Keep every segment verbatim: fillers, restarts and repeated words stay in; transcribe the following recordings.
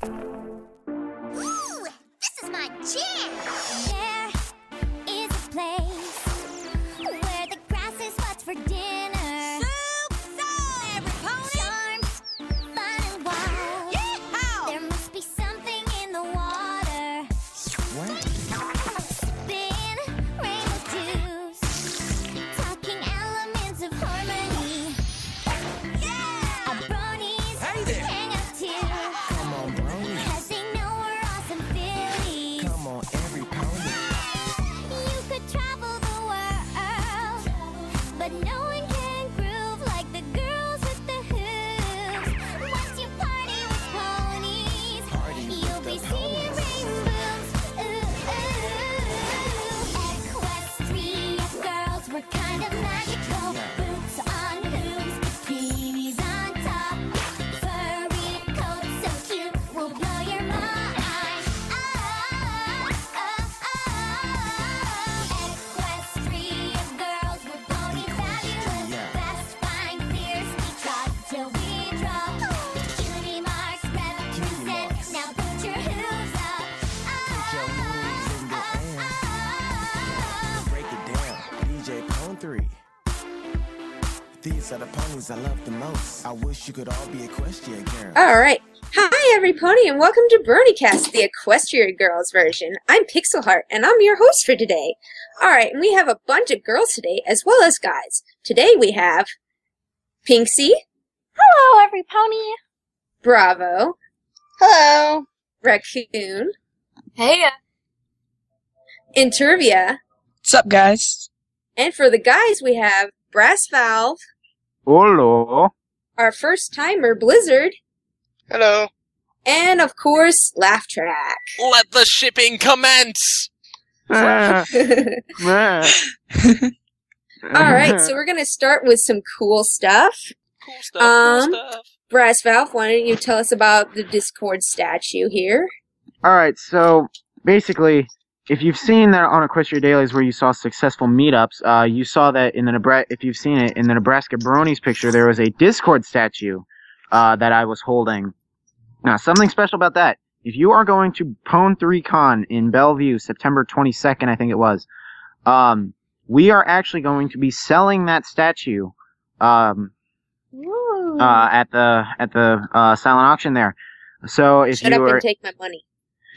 Ooh, this is my jam! There is a place where the grass is what's for dinner. Soup, soup! Every pony! Charmed, fun and wild. Yeehaw! There must be something in the water. What? Spin rainbow dews, talking elements of harmony. Yeah! Our bronies Hey there. hang out too. Come on, bronies. Cause they know we're awesome Phillies. Come on, every pony. You could travel the world, but no one can groove like the girls with the hooves. Once you party with ponies, Party with you'll the be seeing rainbows. Ooh, ooh. Equestria girls, we're kind of magical. Boots on hooves, bikinis on top. Furry coats so cute, will blow your mind. Ah, ah, ah. Equestria girls, we're pony fabulous. Yeah. Fast, fine, fierce, we trot till we drop. Cutie marks represent. marks. Now put your hooves up. Put your hooves in the air. Break it down, D J Pone three. These are the ponies I love the most. I wish you could all be Equestria girls. All right. Hi, every pony, and welcome to BronyCast, the Equestria Girls version. I'm Pixelheart, and I'm your host for today. All right, and we have a bunch of girls today, as well as guys. Today we have Pinksy, Hello, every pony. Bravo, Hello. Raccoon, Hey. Intervia, What's up, guys? and for the guys we have Brass Valve, Hello. our first timer Blizzard, Hello. and of course Laugh Track. Let the shipping commence! Ah, ah. All right, so we're gonna start with some cool stuff. Cool stuff, Um, cool stuff. Brass Valve, why don't you tell us about the Discord statue here? All right, so basically, if you've seen that on Equestria Dailies where you saw successful meetups, uh, you saw that in the Nebraska. If you've seen it in the Nebraska Bronies picture, there was a Discord statue uh, that I was holding. Now, something special about that. If you are going to Pone three Con in Bellevue, September twenty-second, I think it was, um, we are actually going to be selling that statue um, uh, at the at the uh, silent auction there. So if Shut you up are and take my money.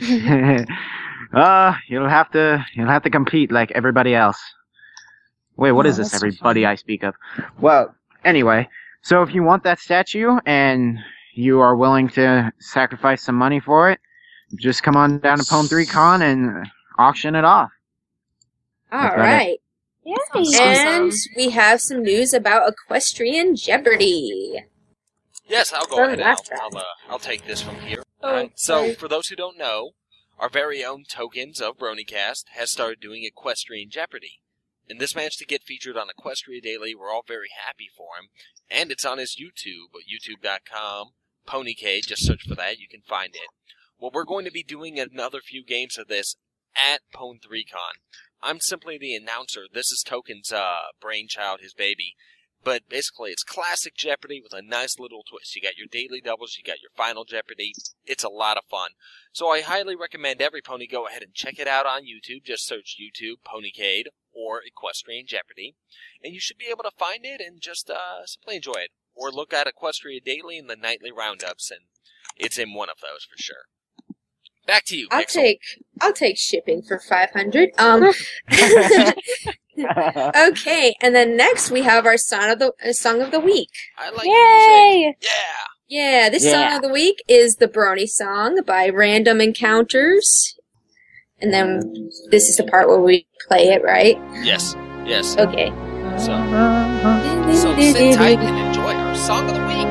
uh, you'll have to you'll have to compete like everybody else. Wait, what Oh, is this? that's so Everybody I speak of. Well, anyway, so if you want that statue and you are willing to sacrifice some money for it, just come on down to Pone three Con and auction it off. All That's about right. Yay. And we have some news about Equestrian Jeopardy! Yes, I'll go Or ahead. laugh I'll, track. I'll, uh, I'll take this from here. Oh, Alright, so, sorry. for those who don't know, our very own Tokens of BronyCast has started doing Equestrian Jeopardy. And this managed to get featured on Equestria Daily. We're all very happy for him. And it's on his YouTube, youtube dot com, PonyCade. Just search for that. You can find it. Well, we're going to be doing another few games of this at Pone three Con. I'm simply the announcer. This is Token's uh, brainchild, his baby. But basically, it's classic Jeopardy with a nice little twist. You got your daily doubles, you got your final Jeopardy. It's a lot of fun. So I highly recommend every pony go ahead and check it out on YouTube. Just search YouTube, PonyCade, or Equestrian Jeopardy. And you should be able to find it and just uh, simply enjoy it. Or look at Equestria Daily and the nightly roundups, and it's in one of those for sure. Back to you, I'll Pixel. take I'll take shipping for five hundred. Um Okay, and then next we have our song of the uh, song of the week. I like Yay. music. Yeah. Yeah, this Yeah. song of the week is the Brony Song by Random Encounters. And then this is the part where we play it, right? Yes. Yes. Okay. So, so sit tight and enjoy our song of the week.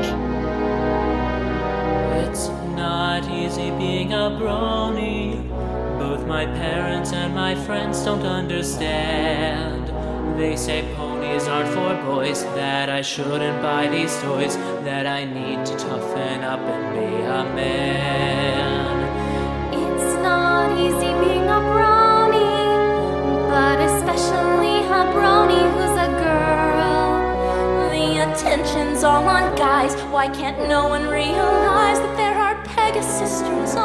It's not easy being a brony. Both my parents and my friends don't understand. They say ponies aren't for boys, that I shouldn't buy these toys, that I need to toughen up and be a man. It's not easy being a brony, but especially a brony who's a girl. The attention's all on guys. Why can't no one realize that there are Pegasus sisters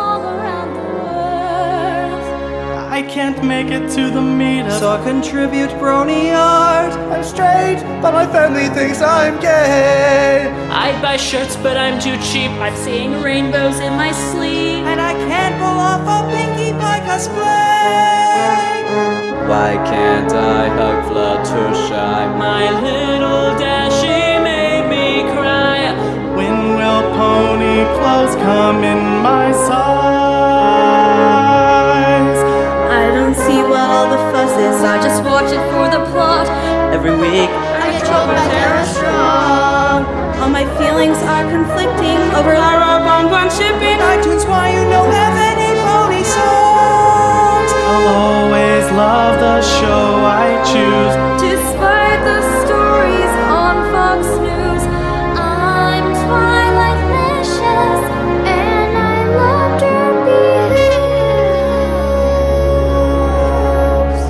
I can't make it to the meetup, so I contribute brony art. I'm straight, but my family thinks I'm gay. I'd buy shirts, but I'm too cheap. I'm seeing rainbows in my sleeve, and I can't pull off a Pinkie Pie cosplay. Why can't I hug Fluttershy? My little Dashie made me cry. When will pony clothes come in my size? I don't see what all the fuss is, I just watch it for the plot. Every week I get told my Tara Strong. All my feelings are conflicting over Lara Bonbon shipping. iTunes, why you don't have any pony songs? I'll always love the show I choose. Despite the stories on Fox News, I'm Twilight Vicious, and I love Derby Hooves.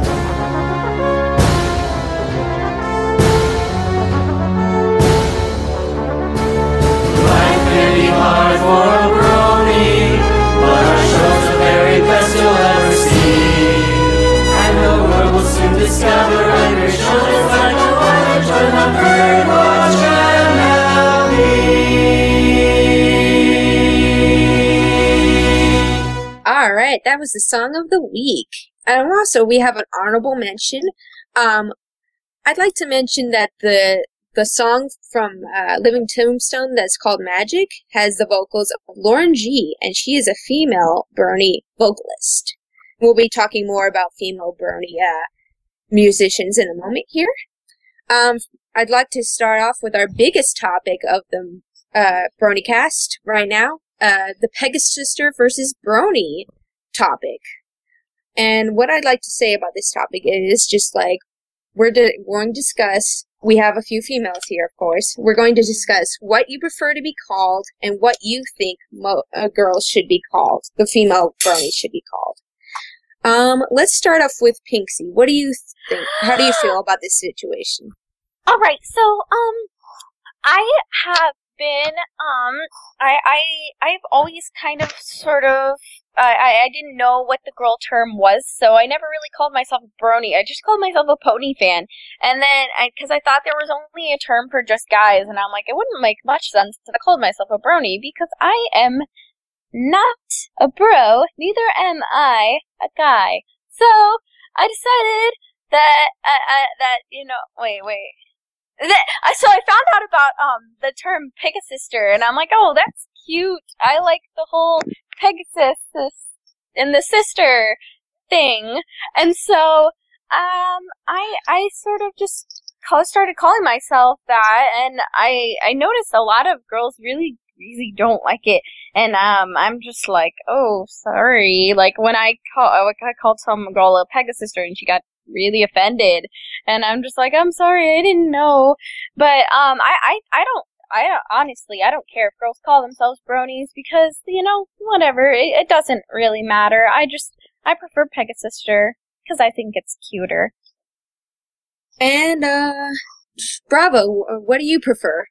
Life may be hard for a brony, but our show's the very best you'll ever see. And the world will soon discover under shoulders like a watch or the Birdwatch M L B. All right, that was the song of the week. And also, we have an honorable mention. Um, I'd like to mention that the the song from uh, Living Tombstone that's called Magic has the vocals of Lauren G, and she is a female brony vocalist. We'll be talking more about female brony uh, musicians in a moment here. Um, I'd like to start off with our biggest topic of the uh, BronyCast right now, uh, the Pegasister versus Brony topic. And what I'd like to say about this topic is just like, we're de- going to discuss, we have a few females here, of course, we're going to discuss what you prefer to be called and what you think mo- uh, girls should be called, the female bronies should be called. Um, let's start off with Pinksy. What do you think? How do you feel about this situation? All right, so um, I have been um, I I I've always kind of sort of I I didn't know what the girl term was, so I never really called myself a brony. I just called myself a pony fan, and then because I, I thought there was only a term for just guys, and I'm like, it wouldn't make much sense to call myself a brony because I am not a bro, neither am I a guy. So I decided that uh, uh, that you know, wait, wait. That, so I found out about um the term Pegasister, and I'm like, oh, that's cute. I like the whole Pegasus and the sister thing, and so um I I sort of just call, started calling myself that, and I I noticed a lot of girls really really don't like it, and um I'm just like, oh, sorry. Like when I call I called some girl a Pegasister, and she got really offended, and I'm just like, I'm sorry, I didn't know. But um I I, I don't I don't, honestly I don't care if girls call themselves bronies because, you know, whatever, it, it doesn't really matter. I just I prefer Pegasister because I think it's cuter. And uh Bravo, what do you prefer?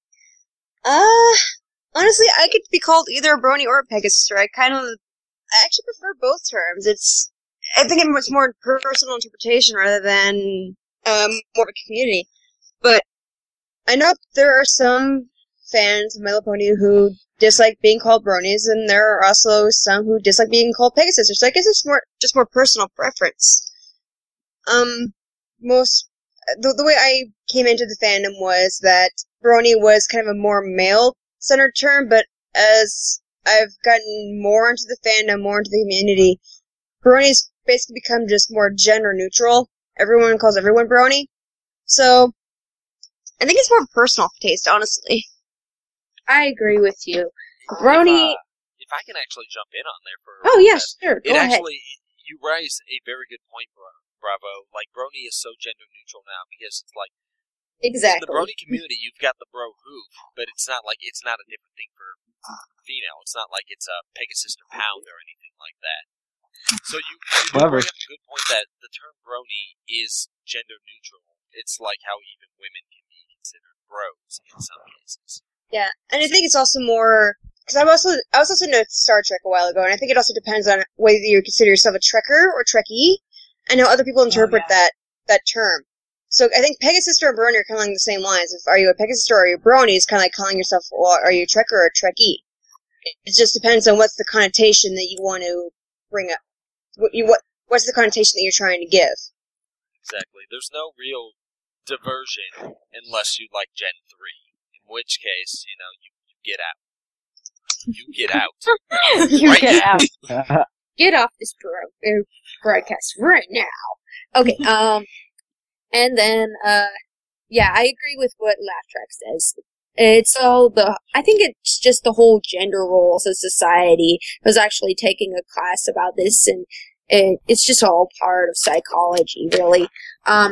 Uh honestly, I could be called either a brony or a Pegasister. I kind of I actually prefer both terms. It's I think it's more personal interpretation rather than um, more of a community. But I know there are some fans of My Little Pony who dislike being called bronies, and there are also some who dislike being called Pegasisters. So I guess it's more just more personal preference. Um, most the the way I came into the fandom was that brony was kind of a more male-centered term, but as I've gotten more into the fandom, more into the community, bronies basically become just more gender neutral. Everyone calls everyone brony. So, I think it's more personal taste, honestly. I agree with you. Brony... If, uh, if I can actually jump in on there for a Oh, yes, minute, sure, go it ahead. actually, you raise a very good point, Bravo. Like, brony is so gender neutral now because it's like, exactly. in the brony community, you've got the bro hoof, but it's not like, it's not a different thing for female. It's not like it's a Pegasister pound or anything like that. So you, you do bring up a good point that the term brony is gender neutral. It's like how even women can be considered bros in some cases. Yeah, and I think it's also more because I've also I was also into Star Trek a while ago, and I think it also depends on whether you consider yourself a Trekker or Trekkie, and how other people interpret oh, yeah. that that term. So I think Pegasister and Brony are kind of along the same lines. If are you a Pegasister or are you a Brony? It's kind of like calling yourself, well, are you a Trekker or a Trekkie? It just depends on what's the connotation that you want to bring up. What you what what's the connotation that you're trying to give? Exactly. There's no real diversion unless you like Gen three. In which case, you know, you, you get out. You get out. You right get now. out. Get off this bro- uh, broadcast right now. Okay, um, and then, uh, yeah, I agree with what Laugh Track says. It's all the, I think it's just the whole gender roles of society. I was actually taking a class about this, and it, it's just all part of psychology, really. Um,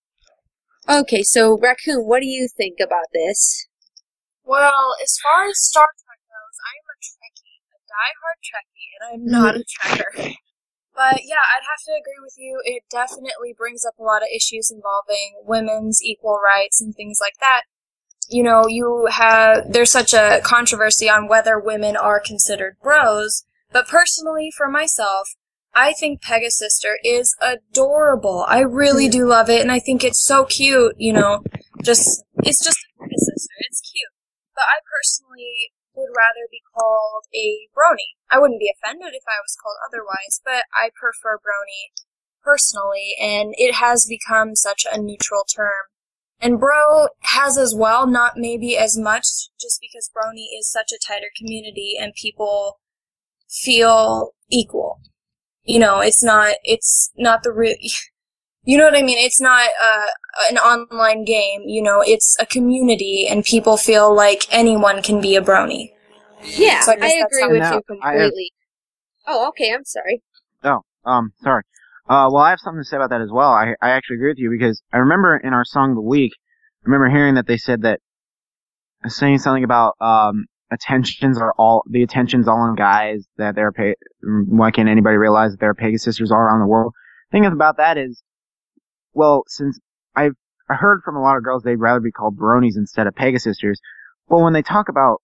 okay, so Raccoon, what do you think about this? Well, as far as Star Trek goes, I am a Trekkie, a diehard Trekkie, and I'm not a Trekker. But yeah, I'd have to agree with you. It definitely brings up a lot of issues involving women's equal rights and things like that. You know, you have, there's such a controversy on whether women are considered bros, but personally, for myself, I think Pegasister is adorable. I really do love it, and I think it's so cute, you know, just, it's just a Pegasister. It's cute. But I personally would rather be called a brony. I wouldn't be offended if I was called otherwise, but I prefer brony personally, and it has become such a neutral term. And bro has as well, not maybe as much, just because brony is such a tighter community and people feel equal. You know, it's not, it's not the real, you know what I mean? It's not uh, an online game, you know, it's a community and people feel like anyone can be a brony. Yeah, So I I, guess that's agree how- with Now, you I have- completely. Oh, okay, I'm sorry. Oh, um, sorry. Uh, well, I have something to say about that as well. I, I actually agree with you because I remember in our Song of the Week, I remember hearing that they said that, saying something about, um, attentions are all, the attention's all on guys, that they're, pa- why can't anybody realize that there are Pegasisters all around the world? The thing about that is, well, since I've I heard from a lot of girls they'd rather be called bronies instead of Pegasisters, well, when they talk about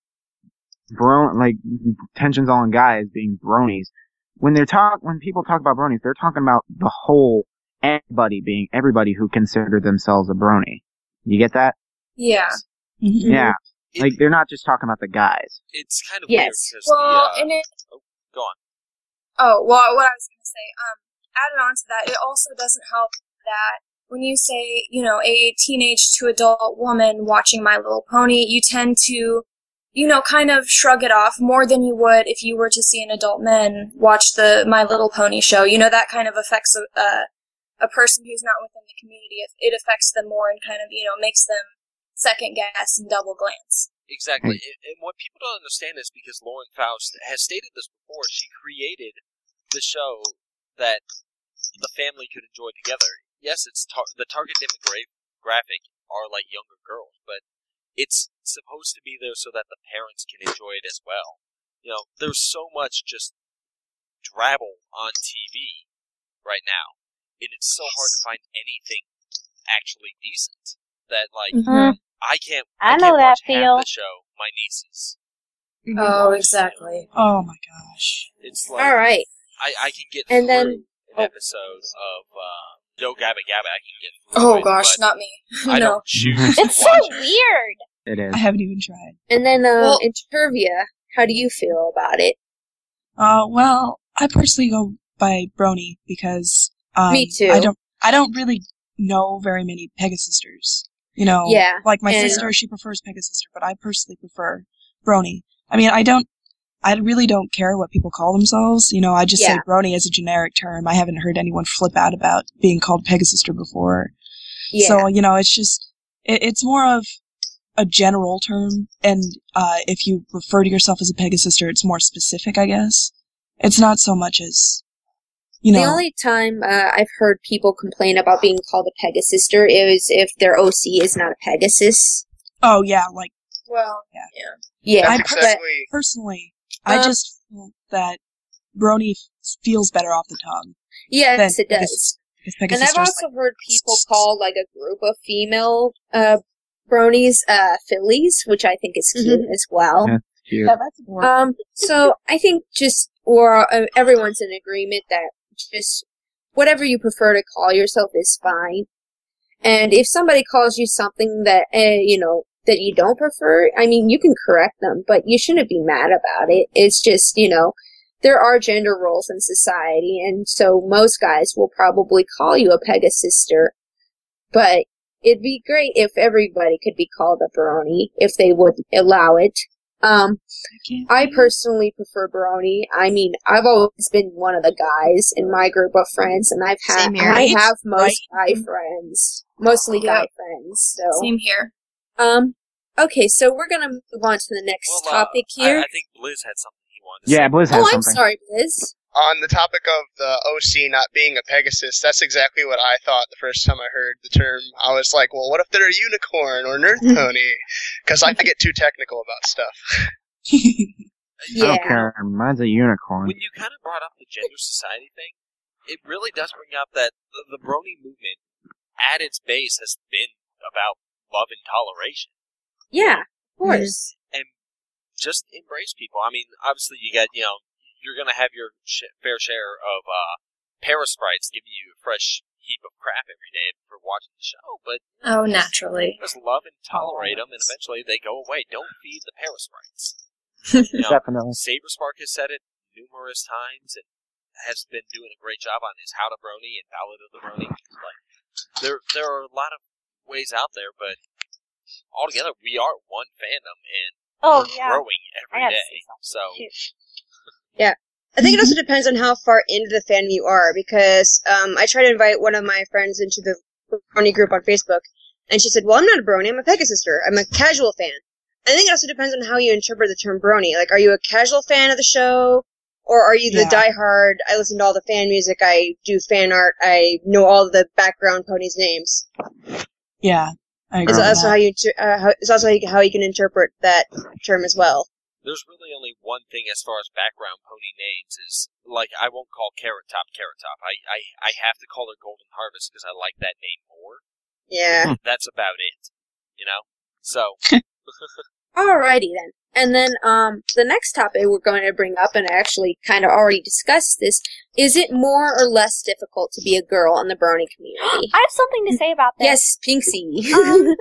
bro, like, attention's all on guys being bronies, when they talk, when people talk about bronies, they're talking about the whole, everybody being, everybody who considered themselves a brony. You get that? Yeah. Yeah. Like, they're not just talking about the guys. It's kind of Yes. weird because Well, the, uh, and it, oh, go on. Oh, well, what I was going to say, um, added on to that, it also doesn't help that when you say, you know, a teenage to adult woman watching My Little Pony, you tend to, you know, kind of shrug it off more than you would if you were to see an adult man watch the My Little Pony show. You know, that kind of affects a, a, a person who's not within the community. It, it affects them more and kind of, you know, makes them second guess and double glance. Exactly. And, and what people don't understand is because Lauren Faust has stated this before, she created the show that the family could enjoy together. Yes, it's tar- the target demographic are like younger girls, but it's supposed to be there so that the parents can enjoy it as well. You know, there's so much just drabble on T V right now, and it's so hard to find anything actually decent that, like, Mhm. I can't. I I know can't that watch feel. half the show. My nieces. Oh, exactly. Oh my gosh. It's like All right. I, I can get And through then- an episode of uh, Yo Gabba Gabba. I can get through Oh it, gosh, but not me. I No. don't choose to It's so watch it. weird. It is. I haven't even tried. And then, um, Well- Intervia, how do you feel about it? Uh, well, I personally go by Brony because um, Me too. I don't, I don't really know very many Pegasisters. You know, Yeah, like my and- sister, she prefers Pegasister, but I personally prefer Brony. I mean, I don't, I really don't care what people call themselves. You know, I just say Yeah. Brony as a generic term. I haven't heard anyone flip out about being called Pegasister before. Yeah. So, you know, it's just, it, it's more of a general term, and uh, if you refer to yourself as a Pegasister, it's more specific, I guess. It's not so much as, you know. The only time uh, I've heard people complain about being called a Pegasister is if their O C is not a Pegasus. Oh, yeah, like, Well, Yeah. yeah. Yeah, I That's per- exactly. personally, I Um, just feel that Brony f- feels better off the tongue. yes, than it does. Because And I've Pegasister's also like, heard people call like a group of female uh, bronies uh, fillies, which I think is cute as well. Yeah. Cute. Yeah, that's adorable. Um, so I think just, or uh, everyone's in agreement that just whatever you prefer to call yourself is fine. And if somebody calls you something that, uh, you know, that you don't prefer, I mean, you can correct them, but you shouldn't be mad about it. It's just, you know, there are gender roles in society, and so most guys will probably call you a Pegasister, but it'd be great if everybody could be called a brony, if they would allow it. Um, I personally prefer brony. I mean, I've always been one of the guys in my group of friends, and I've had, Same here. I have most Right. guy friends, mostly Yep. guy friends. So, Same here. um, okay, so we're gonna move on to the next Well, uh, topic I, here. I think Blizz had something he wanted to say. Yeah, Blizz has oh, I'm something. sorry, Liz. On the topic of the O C not being a Pegasus, that's exactly what I thought the first time I heard the term. I was like, well, what if they're a unicorn or an earth pony? Because I get too technical about stuff. I Yeah. don't care. Mine's a unicorn. When you kind of brought up the gender society thing, it really does bring up that the, the brony movement, at its base, has been about love and toleration. Yeah, of course. And just embrace people. I mean, obviously you got, you know, you're going to have your sh- fair share of uh, parasprites giving you a fresh heap of crap every day for watching the show, but Oh, naturally. just love and tolerate them, and eventually they go away. Don't feed the parasprites. You know, Definitely. Saberspark has said it numerous times and has been doing a great job on his How to Brony and Ballad of the Brony. Like, there, there are a lot of ways out there, but altogether we are one fandom and Oh, we're yeah. growing I every gotta day. say something, So too. Yeah. I think it also depends on how far into the fandom you are, because um, I tried to invite one of my friends into the brony group on Facebook, and she said, well, I'm not a brony, I'm a Pegasister. I'm a casual fan. I think it also depends on how you interpret the term brony. Like, are you a casual fan of the show, or are you the Yeah. diehard, I listen to all the fan music, I do fan art, I know all the background ponies' names? Yeah, I agree. It's with also that. how you, inter- uh, how, it's also how you, how you can interpret that term as well. there's really only one thing as far as background pony names is, like, I won't call Carrot Top Carrot Top. I, I, I have to call her Golden Harvest because I like that name more. Yeah. That's about it. You know? So, Alrighty then. And then um, the next topic we're going to bring up, and I actually kind of already discussed this, is it more or less difficult to be a girl in the brony community? I have something to say about this. Yes, Pinksy. Um,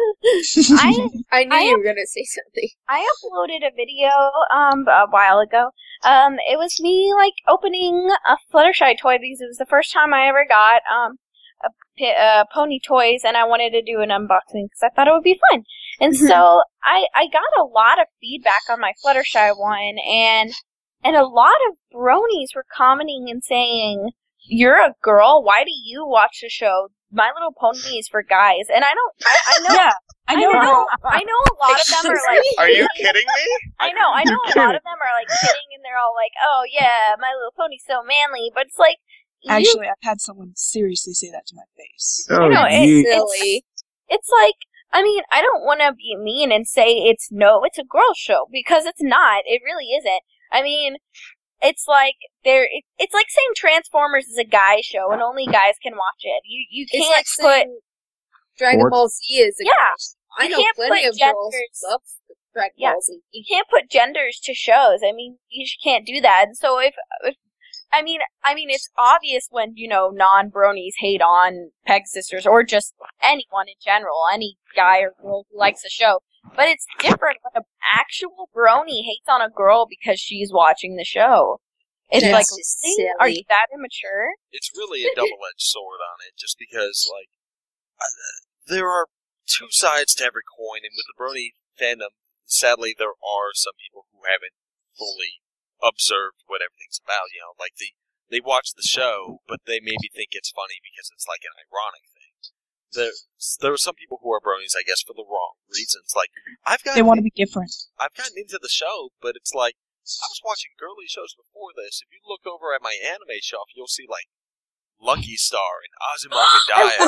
I I knew I you have- were going to say something. I uploaded a video um a while ago. Um, it was me like opening a Fluttershy toy because it was the first time I ever got um a, pi- uh, pony toys, and I wanted to do an unboxing because I thought it would be fun. And so I I got a lot of feedback on my Fluttershy one, and and a lot of bronies were commenting and saying, "You're a girl. Why do you watch the show? My Little Pony is for guys." And I don't. I, I know. Yeah, I I know. know. I know a lot of them are like. Are you kidding me? I know, I know a lot of them are like kidding, and they're all like, "Oh yeah, My Little Pony's so manly," but it's like, you, Actually, I've had someone seriously say that to my face. Oh, know, it- gee. Silly. it's like, I mean, I don't want to be mean and say it's no, it's a girl show, because it's not. It really isn't. I mean, it's like there. It, it's like saying Transformers is a guy show and only guys can watch it. You you It's can't like put saying Dragon Sports. Ball Z is a Yeah. girl. I You know can't plenty put of girls genders. who love Dragon Yeah. Ball Z. you can't put genders to shows. I mean, you just can't do that. And so if, if I mean, I mean, it's obvious when, you know, non-bronies hate on Peg Sisters, or just anyone in general, any guy or girl who likes the show. But it's different when an actual brony hates on a girl because she's watching the show. It's That's like, just really? Are silly. you that immature? it's really a double-edged sword on it, just because, like, uh, there are two sides to every coin, and with the brony fandom, sadly, there are some people who haven't fully observed what everything's about. You know, like they they watch the show, but they maybe think it's funny because it's like an ironic thing. There, there are some people who are bronies, I guess, for the wrong reasons. Like I've gotten, They want to be different. I've gotten into the show, but it's like I was watching girly shows before this. If you look over at my anime shelf, you'll see like Lucky Star and Azumanga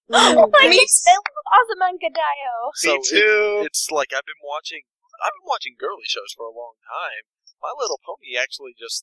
Oh my Me goodness, I love Azumanga Daioh. So Me too. It, it's like I've been watching. I've been watching girly shows for a long time. My Little Pony actually just.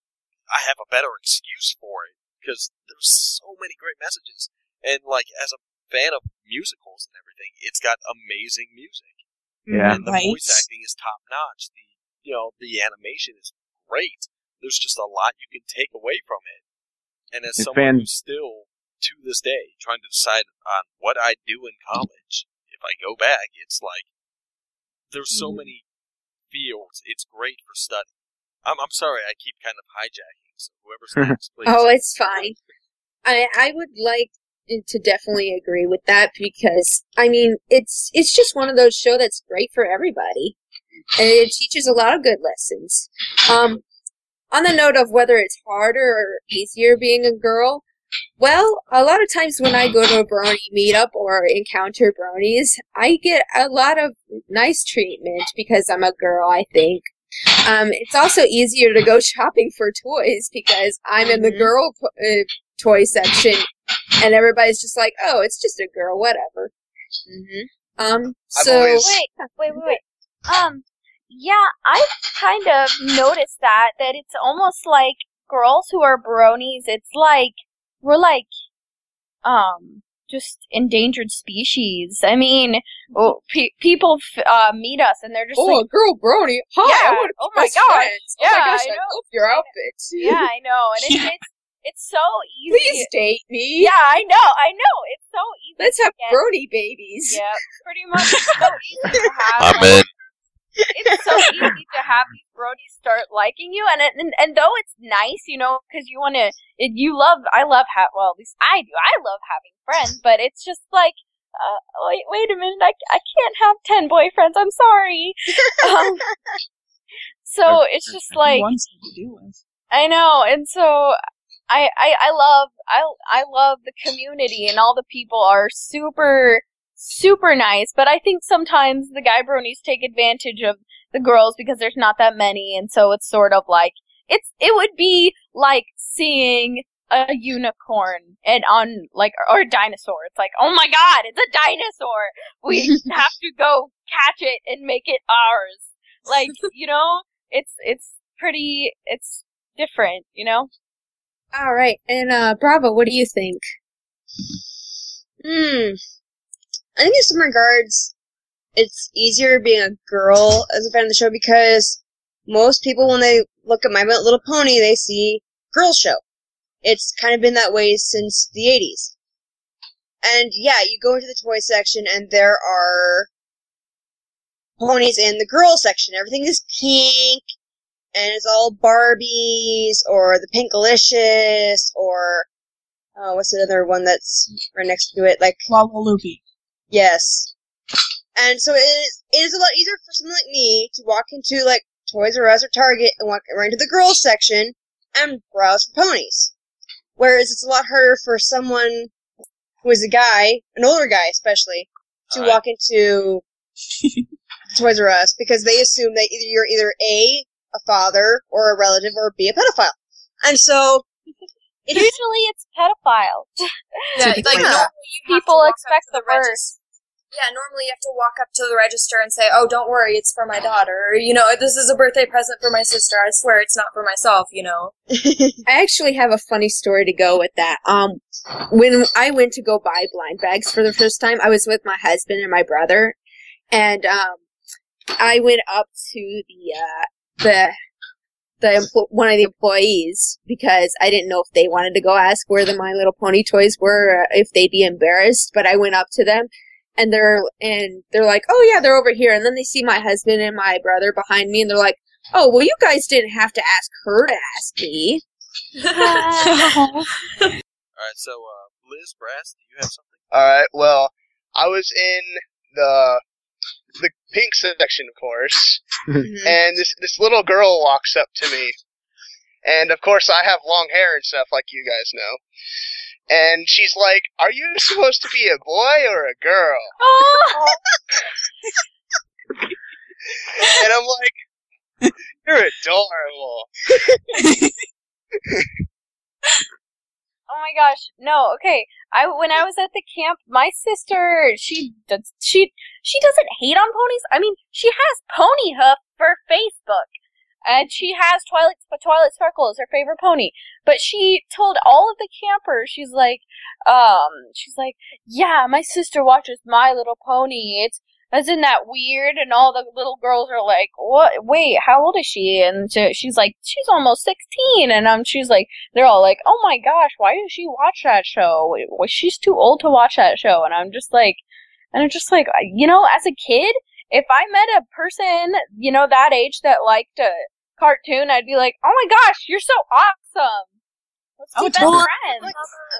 I have a better excuse for it because there's so many great messages, and like as a fan of musicals and everything, it's got amazing music. Yeah. And the Right. voice acting is top notch. The you know, the animation is great. There's just a lot you can take away from it. And as It's someone fan- who's still, to this day, trying to decide on what I do in college, if I go back, it's like, there's so many fields. It's great for study. I'm, I'm sorry, I keep kind of hijacking, so whoever's next, please. Oh, it's fine. I I would like to definitely agree with that because I mean it's it's just one of those shows that's great for everybody, and it teaches a lot of good lessons. Um, on the note of whether it's harder or easier being a girl, well, a lot of times when I go to a brony meetup or encounter bronies, I get a lot of nice treatment because I'm a girl, I think. Um, it's also easier to go shopping for toys because I'm in the girl uh, toy section, and everybody's just like, "Oh, it's just a girl, whatever." Mm-hmm. Um. I've So always- Wait, wait, wait, wait. Um, yeah, I've kind of noticed that, that it's almost like girls who are bronies, it's like, we're like, um, just endangered species. I mean, oh, pe- people f- uh, meet us and they're just oh, like, a girl brony. Hi, yeah, I want to oh be my best gosh, friends. yeah, oh my gosh, I I, know. love your outfit. yeah, I know, and it's, Yeah. it's, it's so easy. Please date me. Yeah, I know, I know, it's so easy Let's to have get, brony babies. yeah, pretty much, it's so easy to have, I'm like, in. it's so easy to have these bronies start liking you, and and, and though it's nice, you know, because you want to, you love, I love, ha- well, at least I do, I love having friends, but it's just like, uh, wait, wait a minute, I, I can't have ten boyfriends, I'm sorry. Um, so it's just like, One thing to do with. I know, and so I, I, I love, I, I love the community, and all the people are super, super nice, but I think sometimes the guy bronies take advantage of the girls because there's not that many, and so it's sort of like, it's, it would be like seeing a unicorn and on, like, or a dinosaur. It's like, oh my god, it's a dinosaur! We have to go catch it and make it ours. Like, you know, it's, it's pretty, it's different, you know? All right, and uh, Bravo, what do you think? Hmm. I think in some regards, it's easier being a girl as a fan of the show because most people, when they look at My Little Pony, they see girls show. It's kind of been that way since the eighties. And yeah, you go into the toy section and there are ponies in the girl section. Everything is pink, and it's all Barbies, or the Pinkalicious, or, oh, what's the other one that's right next to it? Like, Lololoopy. yes. And so it is, it is a lot easier for someone like me to walk into, like, Toys R Us or Target and walk right into the girls section and browse for ponies. Whereas it's a lot harder for someone who is a guy, an older guy especially, to Alright. walk into Toys R Us because they assume that either you're either A, a father, or a relative, or B, a pedophile. And so, it is, Usually it's pedophiles. Yeah, like Yeah. normally you have to People walk up expect to the regis- worst. Yeah, normally you have to walk up to the register and say, "Oh, don't worry, it's for my daughter." Or, you know, this is a birthday present for my sister. I swear it's not for myself. You know. I actually have a funny story to go with that. Um, when I went to go buy blind bags for the first time, I was with my husband and my brother, and um, I went up to the uh, the the empl- one of the employees because I didn't know if they wanted to go ask where the My Little Pony toys were, uh, if they'd be embarrassed. But I went up to them, and they're and they're like, "Oh yeah, they're over here." And then they see my husband and my brother behind me, and they're like, "Oh well, you guys didn't have to ask her to ask me." Alright, so, uh, Liz, Brass, do you have something? Alright, well, I was in the the pink section, of course, and this this little girl walks up to me, and of course I have long hair and stuff, like you guys know, and she's like, "Are you supposed to be a boy or a girl?" Oh. And I'm like, "You're adorable." Oh my gosh, no, okay. I when I was at the camp, my sister, she does she she doesn't hate on ponies. I mean, she has Pony Hoof for Facebook, and she has Twilight Twilight Sparkle as her favorite pony. But she told all of the campers, she's like, um, she's like, yeah, my sister watches My Little Pony. It's isn't that weird? And all the little girls are like, what? Wait, how old is she? And so she's like, she's almost sixteen. And um, she's like, they're all like, oh my gosh, why does she watch that show? Well, she's too old to watch that show. And I'm just like, and I'm just like, you know, as a kid, if I met a person, you know, that age that liked a cartoon, I'd be like, oh my gosh, you're so awesome. Let's be Oh, best totally. friends.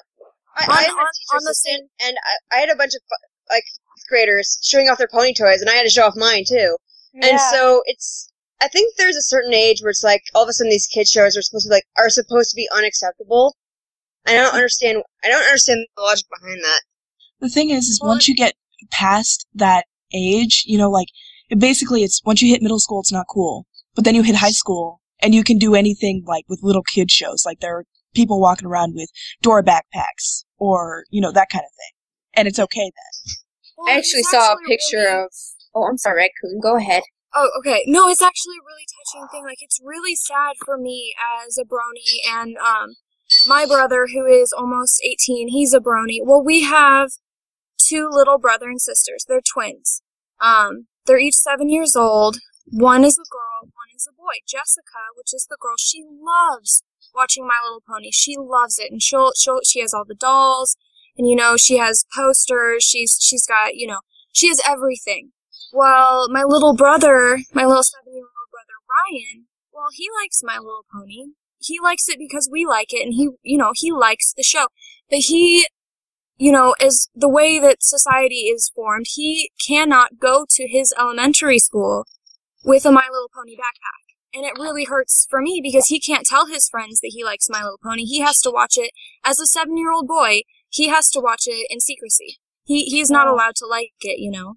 I, On- I am a on- teacher on the assistant, and I, I had a bunch of like fifth graders showing off their pony toys, and I had to show off mine too. And Yeah. so it's, I think there's a certain age where it's like all of a sudden these kid shows are supposed to be like are supposed to be unacceptable. I don't understand. I don't understand the logic behind that. The thing is, is once you get past that age, you know, like, it basically it's, once you hit middle school, it's not cool. But then you hit high school, and you can do anything, like, with little kid shows. Like, there are people walking around with Dora backpacks, or, you know, that kind of thing. And it's okay then. Well, I actually it's saw a actually picture really- of. Oh, I'm sorry, Raccoon. Go ahead. Oh, okay. No, it's actually a really touching thing. Like, it's really sad for me as a brony, and um, my brother, who is almost eighteen, he's a brony. Well, we have two little brother and sisters. They're twins. Um, they're each seven years old. One is a girl, one is a boy. Jessica, which is the girl, she loves watching My Little Pony. She loves it, and she'll she'll she has all the dolls, and you know she has posters. She's she's got you know she has everything. Well, my little brother, my little seven-year-old brother Ryan, well, he likes My Little Pony. He likes it because we like it, and he you know he likes the show, but he. You know, as the way that society is formed, he cannot go to his elementary school with a My Little Pony backpack. And it really hurts for me because he can't tell his friends that he likes My Little Pony. He has to watch it as a seven-year-old boy. He has to watch it in secrecy. He he's not allowed to like it, you know.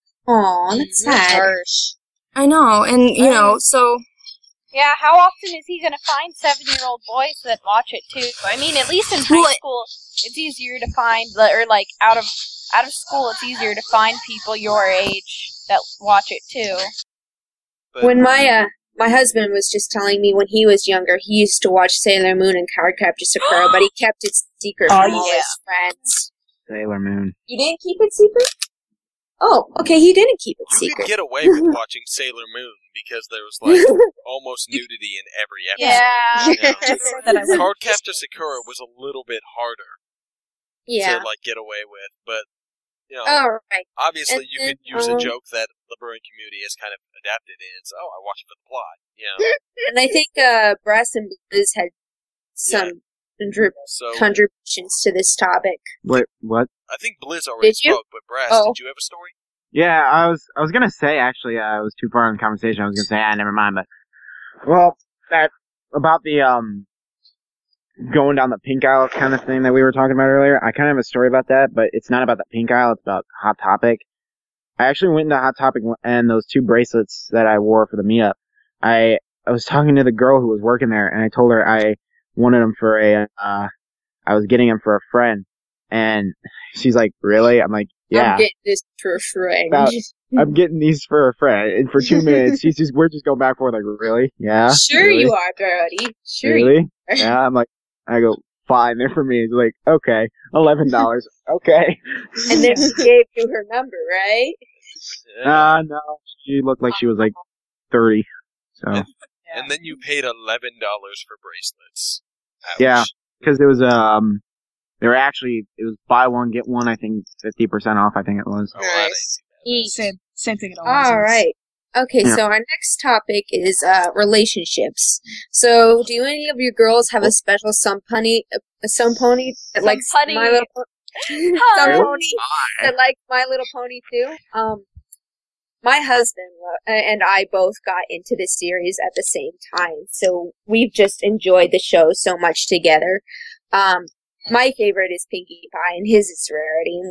Aw, that's That's sad. harsh. I know, and you know, so Yeah, how often is he going to find seven-year-old boys that watch it, too? I mean, at least in high Well, school, it's easier to find, or, like, out of out of school, it's easier to find people your age that watch it, too. But When my uh, my husband was just telling me when he was younger, he used to watch Sailor Moon and Cardcaptor Sakura, but he kept it secret Oh, from all yeah. his friends. Sailor Moon. You didn't keep it secret? Oh, okay, he didn't keep it you secret. could get away with watching Sailor Moon because there was like almost nudity in every episode. Yeah. You know? Cardcaptor Sakura was a little bit harder Yeah. to like get away with, but you know, All right. obviously And you then, could use um, a joke that the brewing community has kind of adapted in. It's, oh, I watch it for the plot. You know, And I think uh, Brass and Blizz had some contrib- so contributions to this topic. Wait, what? I think Blizz already Did you? spoke, but Brass, Oh. did you have a story? Yeah, I was I was gonna say actually uh, I was too far in the conversation. I was gonna say ah never mind, but well that about the um going down the pink aisle kind of thing that we were talking about earlier. I kind of have a story about that, but it's not about the pink aisle. It's about Hot Topic. I actually went into Hot Topic and those two bracelets that I wore for the meetup. I I was talking to the girl who was working there, and I told her I wanted them for a uh I was getting them for a friend, and she's like, really? I'm like, yeah. I'm getting this for a friend. About- I'm getting these for a friend, and for two minutes, she's just, we're just going back and forth, like, really? Yeah? Sure really? you are, Brody. Sure you Really? are. Yeah, I'm like, I go, fine, they're for me. It's like, okay, eleven dollars, okay. And then she gave you her number, right? Uh, no, she looked like she was like thirty, so. And then you paid eleven dollars for bracelets. Ouch. Yeah, because it was, um, they were actually, it was buy one, get one, I think fifty percent off, I think it was. Oh, that ain't too bad. Eat. Same, same thing at all. All right. Okay, Yeah. so our next topic is uh, relationships. So, do any of you girls have a special some pony, a some pony that likes Some-pony. My Little Pony? some Oh, pony that likes My Little Pony too? Um, my husband lo- and I both got into this series at the same time, so we've just enjoyed the show so much together. Um, my favorite is Pinkie Pie, and his is Rarity.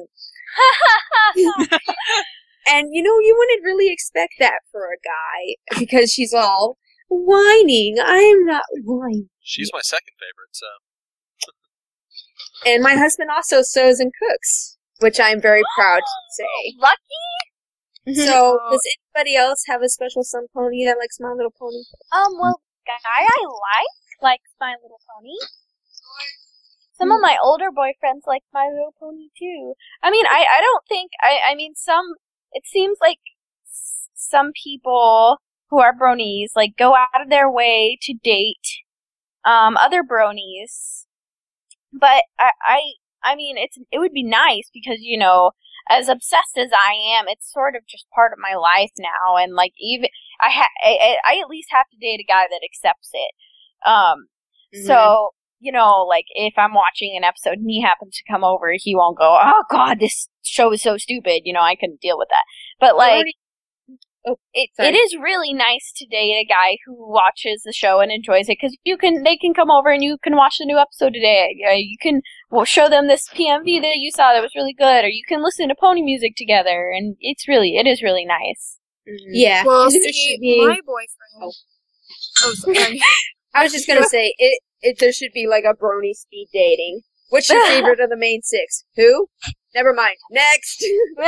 And, you know, you wouldn't really expect that for a guy, because she's all whining. I'm not whining. She's my second favorite, so. And my husband also sews and cooks, which I'm very proud to say. Lucky? So, does anybody else have a special some pony that likes My Little Pony? Um, well, the guy I like likes My Little Pony. Some of my older boyfriends like My Little Pony too. I mean, I, I don't think, I, I mean, some it seems like s- some people who are bronies, like, go out of their way to date, um, other bronies. But I, I, I mean, it's, it would be nice because, you know, as obsessed as I am, it's sort of just part of my life now. And, like, even, I ha- I, I at least have to date a guy that accepts it. Um, mm-hmm. So, you know, like, if I'm watching an episode and he happens to come over, he won't go, oh, God, this show is so stupid. You know, I couldn't deal with that. But, like, oh, it, it is really nice to date a guy who watches the show and enjoys it, because you can, they can come over and you can watch the new episode today. Uh, you can well, show them this P M V that you saw that was really good, or you can listen to pony music together, and it's really, it is really nice. Mm-hmm. Yeah. Well, see, be... my boyfriend. Oh, oh sorry. I was just gonna say it. It there should be like a brony speed dating. What's your favorite of the main six? Who? Never mind. Next.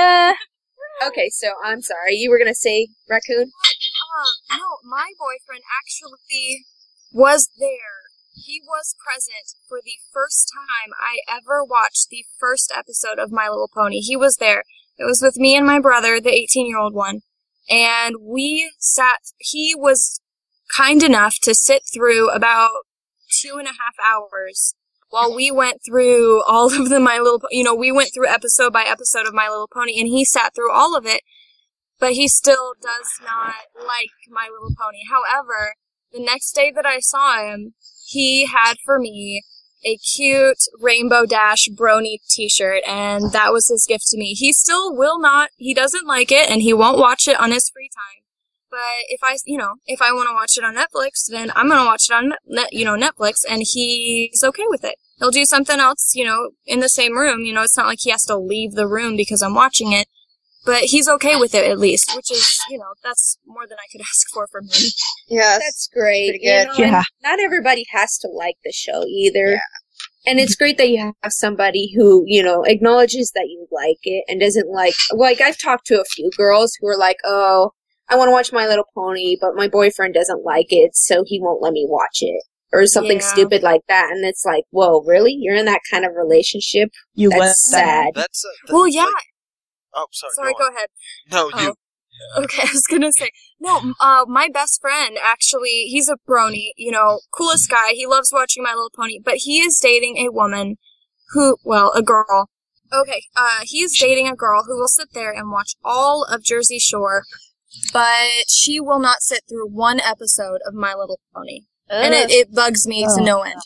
Okay, so I'm sorry. You were gonna say Raccoon? Um, no, my boyfriend actually was there. He was present for the first time I ever watched the first episode of My Little Pony. He was there. It was with me and my brother, the eighteen-year-old one. And we sat, he was kind enough to sit through about two and a half hours while we went through all of the My Little, you know, we went through episode by episode of My Little Pony, and he sat through all of it, but he still does not like My Little Pony. However, the next day that I saw him, he had for me a cute Rainbow Dash brony t-shirt, and that was his gift to me. He still will not, he doesn't like it, and he won't watch it on his free time. But if I, you know, if I want to watch it on Netflix, then I'm going to watch it on, net, you know, Netflix, and he's okay with it. He'll do something else, you know, in the same room. You know, it's not like he has to leave the room because I'm watching it. But he's okay with it, at least, which is, you know, that's more than I could ask for from him. Yeah, that's great. Pretty good. You know, Yeah. Not everybody has to like the show either. Yeah. And it's great that you have somebody who, you know, acknowledges that you like it and doesn't like, like, I've talked to a few girls who are like, oh, I want to watch My Little Pony, but my boyfriend doesn't like it, so he won't let me watch it. Or something Yeah. stupid like that. And it's like, whoa, really? You're in that kind of relationship? You let That's that- sad. That's, uh, that's Well, yeah. like- oh, sorry. Sorry, go, go on. ahead. No, Oh. you. Okay, I was gonna say, no, uh, my best friend, actually, he's a brony, you know, coolest guy, he loves watching My Little Pony, but he is dating a woman who, well, a girl. Okay, uh, he is dating a girl who will sit there and watch all of Jersey Shore, but she will not sit through one episode of My Little Pony. And it, it bugs me to Oh. no end.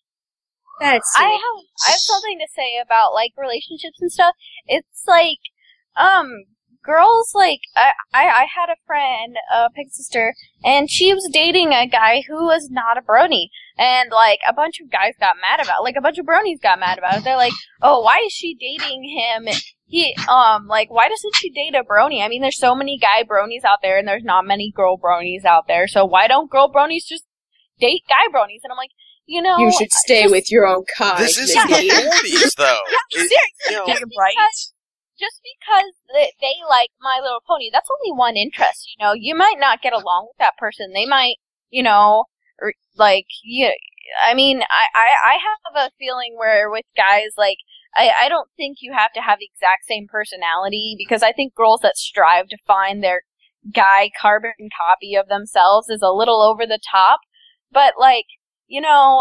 That's I have I have something to say about, like, relationships and stuff. It's like, um, girls, like, I, I, I had a friend, a pig sister, and she was dating a guy who was not a brony. And, like, a bunch of guys got mad about it. Like, a bunch of bronies got mad about it. They're like, oh, why is she dating him? He, um, like, why doesn't she date a brony? I mean, there's so many guy bronies out there, and there's not many girl bronies out there. So why don't girl bronies just date guy bronies? And I'm like, you know, You should stay just- with your own kind. This is Yeah. the forties, though. Yeah, It- seriously. you know, just Damn right. because, just because they, they like My Little Pony, that's only one interest. You know, you might not get along with that person. They might, you know, or, like, you. I mean, I, I, I have a feeling where with guys, like, I, I don't think you have to have the exact same personality, because I think girls that strive to find their guy carbon copy of themselves is a little over the top. But, like, you know,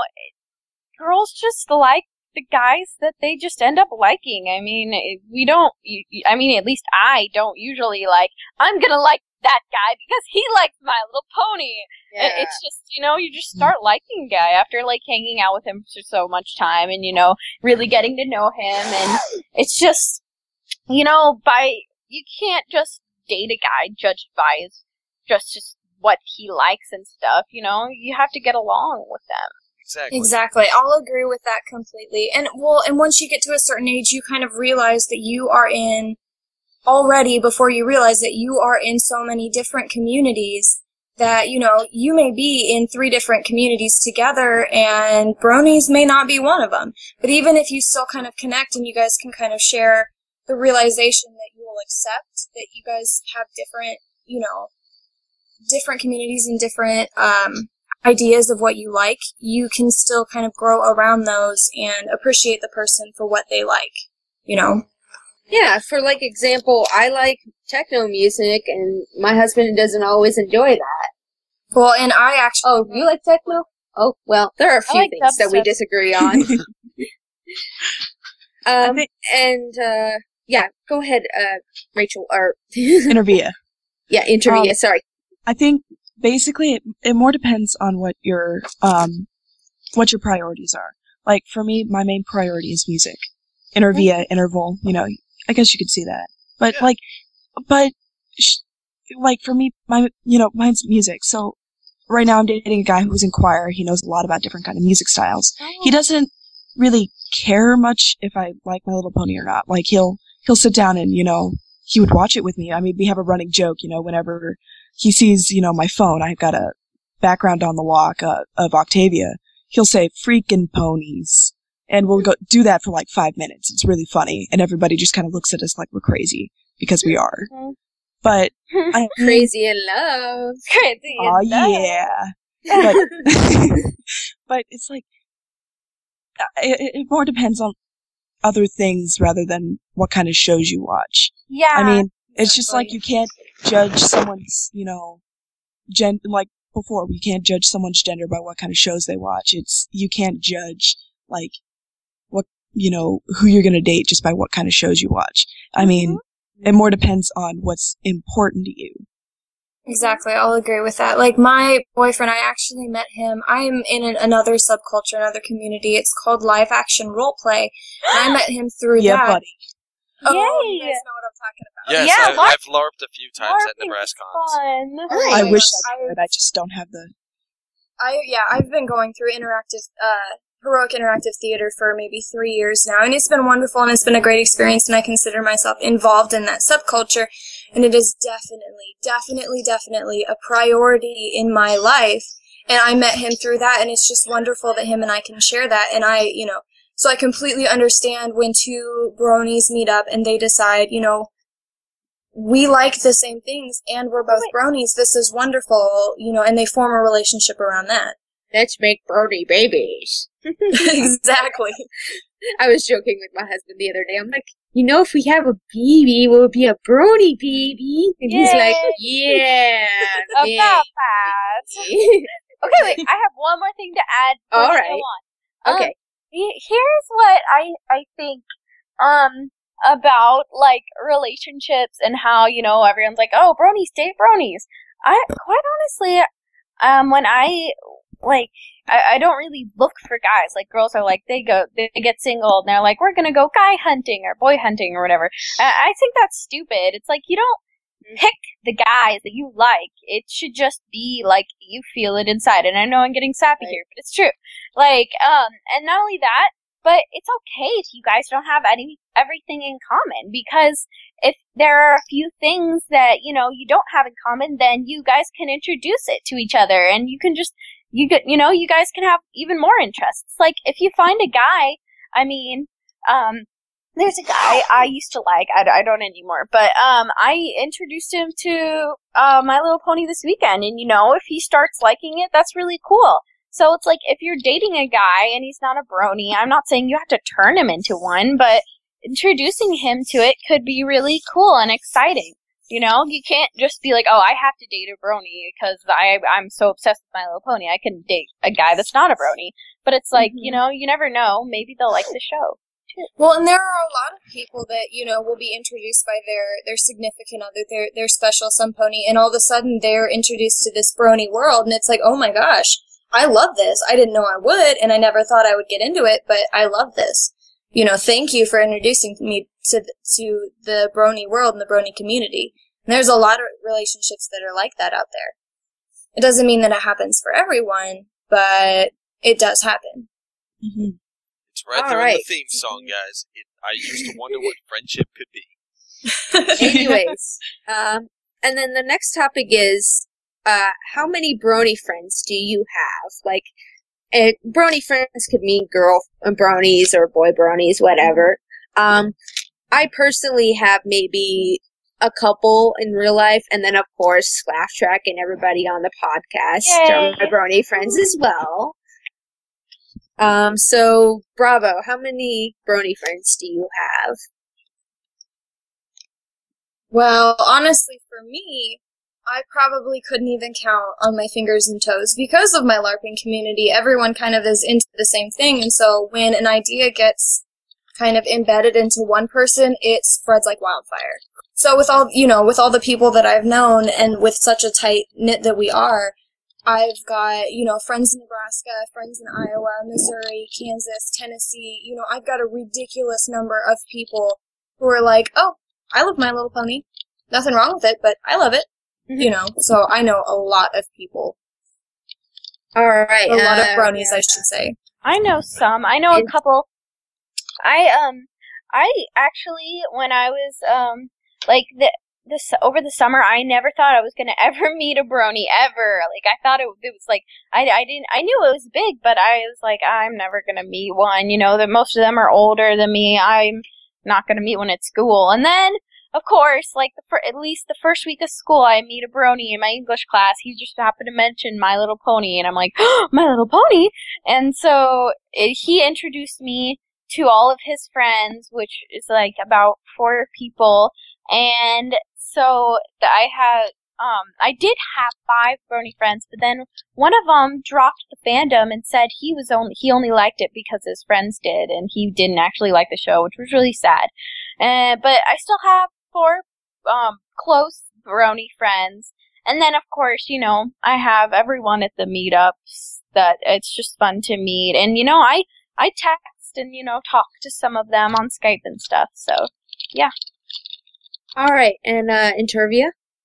girls just like the guys that they just end up liking. I mean, we don't, I mean, at least I don't usually like, I'm gonna like that guy because he likes My Little Pony. Yeah. It's just, you know, you just start liking a guy after, like, hanging out with him for so much time and, you know, really getting to know him. And it's just, you know, by, you can't just date a guy judged by his, just, just what he likes and stuff, you know? You have to get along with them. exactly. Exactly. I'll agree with that completely. And, well, and once you get to a certain age, you kind of realize that you are in, already before you realize that you are in so many different communities that, you know, you may be in three different communities together and bronies may not be one of them. But even if you still kind of connect and you guys can kind of share the realization that you will accept that you guys have different, you know, different communities and different, um, ideas of what you like, you can still kind of grow around those and appreciate the person for what they like, you know? Yeah, for like example, I like techno music, and my husband doesn't always enjoy that. Well, and I actually... Oh, you like techno? Oh, well, there are a I few like things that we dubstep. disagree on. um, and, uh, yeah, go ahead, uh, Rachel, or... Intervia. Yeah, Intervia, Um, sorry. I think basically it, it more depends on what your um what your priorities are. Like for me, my main priority is music. Intervia, interval, you know, I guess you could see that. But like, but sh- like for me, my you know, mine's music. So right now I'm dating a guy who's in choir. He knows a lot about different kind of music styles. He doesn't really care much if I like My Little Pony or not. Like he'll he'll sit down and you know he would watch it with me. I mean, we have a running joke, you know, whenever he sees, you know, my phone, I've got a background on the walk uh, of Octavia. He'll say, freaking ponies. And we'll go do that for like five minutes. It's really funny. And everybody just kind of looks at us like we're crazy. Because we are. But, I mean, Crazy in love. Crazy in oh love. yeah. But, but it's like, it, it more depends on other things rather than what kind of shows you watch. Yeah. I mean, it's just like you can't judge someone's, you know, gen, like before, you can't judge someone's gender by what kind of shows they watch. It's, you can't judge, like, what, you know, who you're gonna date just by what kind of shows you watch. I mean, it more depends on what's important to you. Exactly, I'll agree with that. Like, my boyfriend, I actually met him. I'm in an, another subculture, another community. It's called live action role play. And I met him through Yeah, that. buddy. Oh, Yay! you guys know what I'm talking about. Yes, Yeah, I, LARP- I've LARPed a few times at LARPing is NebraskaCons. fun. I Nice. wish I I- could, I just don't have the... I yeah, I've been going through interactive, uh, heroic interactive theater for maybe three years now, and it's been wonderful and it's been a great experience. And I consider myself involved in that subculture, and it is definitely, definitely, definitely a priority in my life. And I met him through that, and it's just wonderful that him and I can share that. And I, you know, so I completely understand when two bronies meet up and they decide, you know, we like the same things and we're both bronies. This is wonderful, you know, and they form a relationship around that. Let's make brony babies. Exactly. I was joking with my husband the other day. I'm like, you know, if we have a baby, it will be a brony baby. And he's like, yeah. About yeah. that. Okay, wait, I have one more thing to add. before All we right. go on. Um, Okay. he- here's what I I think um about like relationships and how, you know, everyone's like, oh, bronies date bronies. I quite honestly, um, when I like, I, I don't really look for guys. Like girls are like, they go, they get single and they're like, we're gonna go guy hunting or boy hunting or whatever. I, I think that's stupid. It's like you don't pick the guys that you like. It should just be like you feel it inside. And I know I'm getting sappy here, but it's true. Like, um, and not only that, but it's okay if you guys don't have any everything in common, because if there are a few things that, you know, you don't have in common, then you guys can introduce it to each other, and you can just you get you know you guys can have even more interests. Like if you find a guy, I mean, um, there's a guy I used to like. I, I don't anymore, but um, I introduced him to uh, My Little Pony this weekend, and you know, if he starts liking it, that's really cool. So it's like, if you're dating a guy and he's not a brony, I'm not saying you have to turn him into one, but introducing him to it could be really cool and exciting. You know, you can't just be like, oh, I have to date a brony because I, I'm so obsessed with My Little Pony. I can date a guy that's not a brony. But it's like, you know, you never know. Maybe they'll like the show. Well, and there are a lot of people that, you know, will be introduced by their, their significant other, their, their special some pony, and all of a sudden they're introduced to this brony world, and it's like, oh my gosh, I love this. I didn't know I would, and I never thought I would get into it, but I love this. You know, thank you for introducing me to to the brony world and the brony community. And there's a lot of relationships that are like that out there. It doesn't mean that it happens for everyone, but it does happen. Mm-hmm. It's right All there in right. the theme song, guys. It, I used to wonder what friendship could be. Anyways, um, and then the next topic is, uh, how many brony friends do you have? Like, uh, brony friends could mean girl bronies or boy bronies, whatever. Um, I personally have maybe a couple in real life, and then of course Laugh Track and everybody on the podcast Yay. are my brony friends as well. Um, so Bravo, how many brony friends do you have? Well, honestly, for me, I probably couldn't even count on my fingers and toes because of my LARPing community. Everyone kind of is into the same thing, and so when an idea gets kind of embedded into one person, it spreads like wildfire. So with all, you know, with all the people that I've known and with such a tight knit that we are, I've got, you know, friends in Nebraska, friends in Iowa, Missouri, Kansas, Tennessee, you know, I've got a ridiculous number of people who are like, oh, I love My Little Pony. Nothing wrong with it, but I love it. You know, so I know a lot of people. All right. A lot uh, of bronies, I should say. I know some. I know a couple. I, um, I actually, when I was, um, like, the, this, over the summer, I never thought I was gonna ever meet a brony, ever. Like, I thought it, it was like, I, I didn't, I knew it was big, but I was like, I'm never gonna meet one, you know, that most of them are older than me. I'm not gonna meet one at school. And then, of course, like, the fir- at least the first week of school, I meet a brony in my English class. He just happened to mention My Little Pony, and I'm like, oh, My Little Pony? And so it, he introduced me to all of his friends, which is, like, about four people. And so the, I had, um, I did have five brony friends, but then one of them dropped the fandom and said he was only, he only liked it because his friends did, and he didn't actually like the show, which was really sad. Uh, but I still have four um, close brony friends. And then, of course, you know, I have everyone at the meetups that it's just fun to meet. And, you know, I, I text and, you know, talk to some of them on Skype and stuff. So, yeah. All right. And uh, Intervia?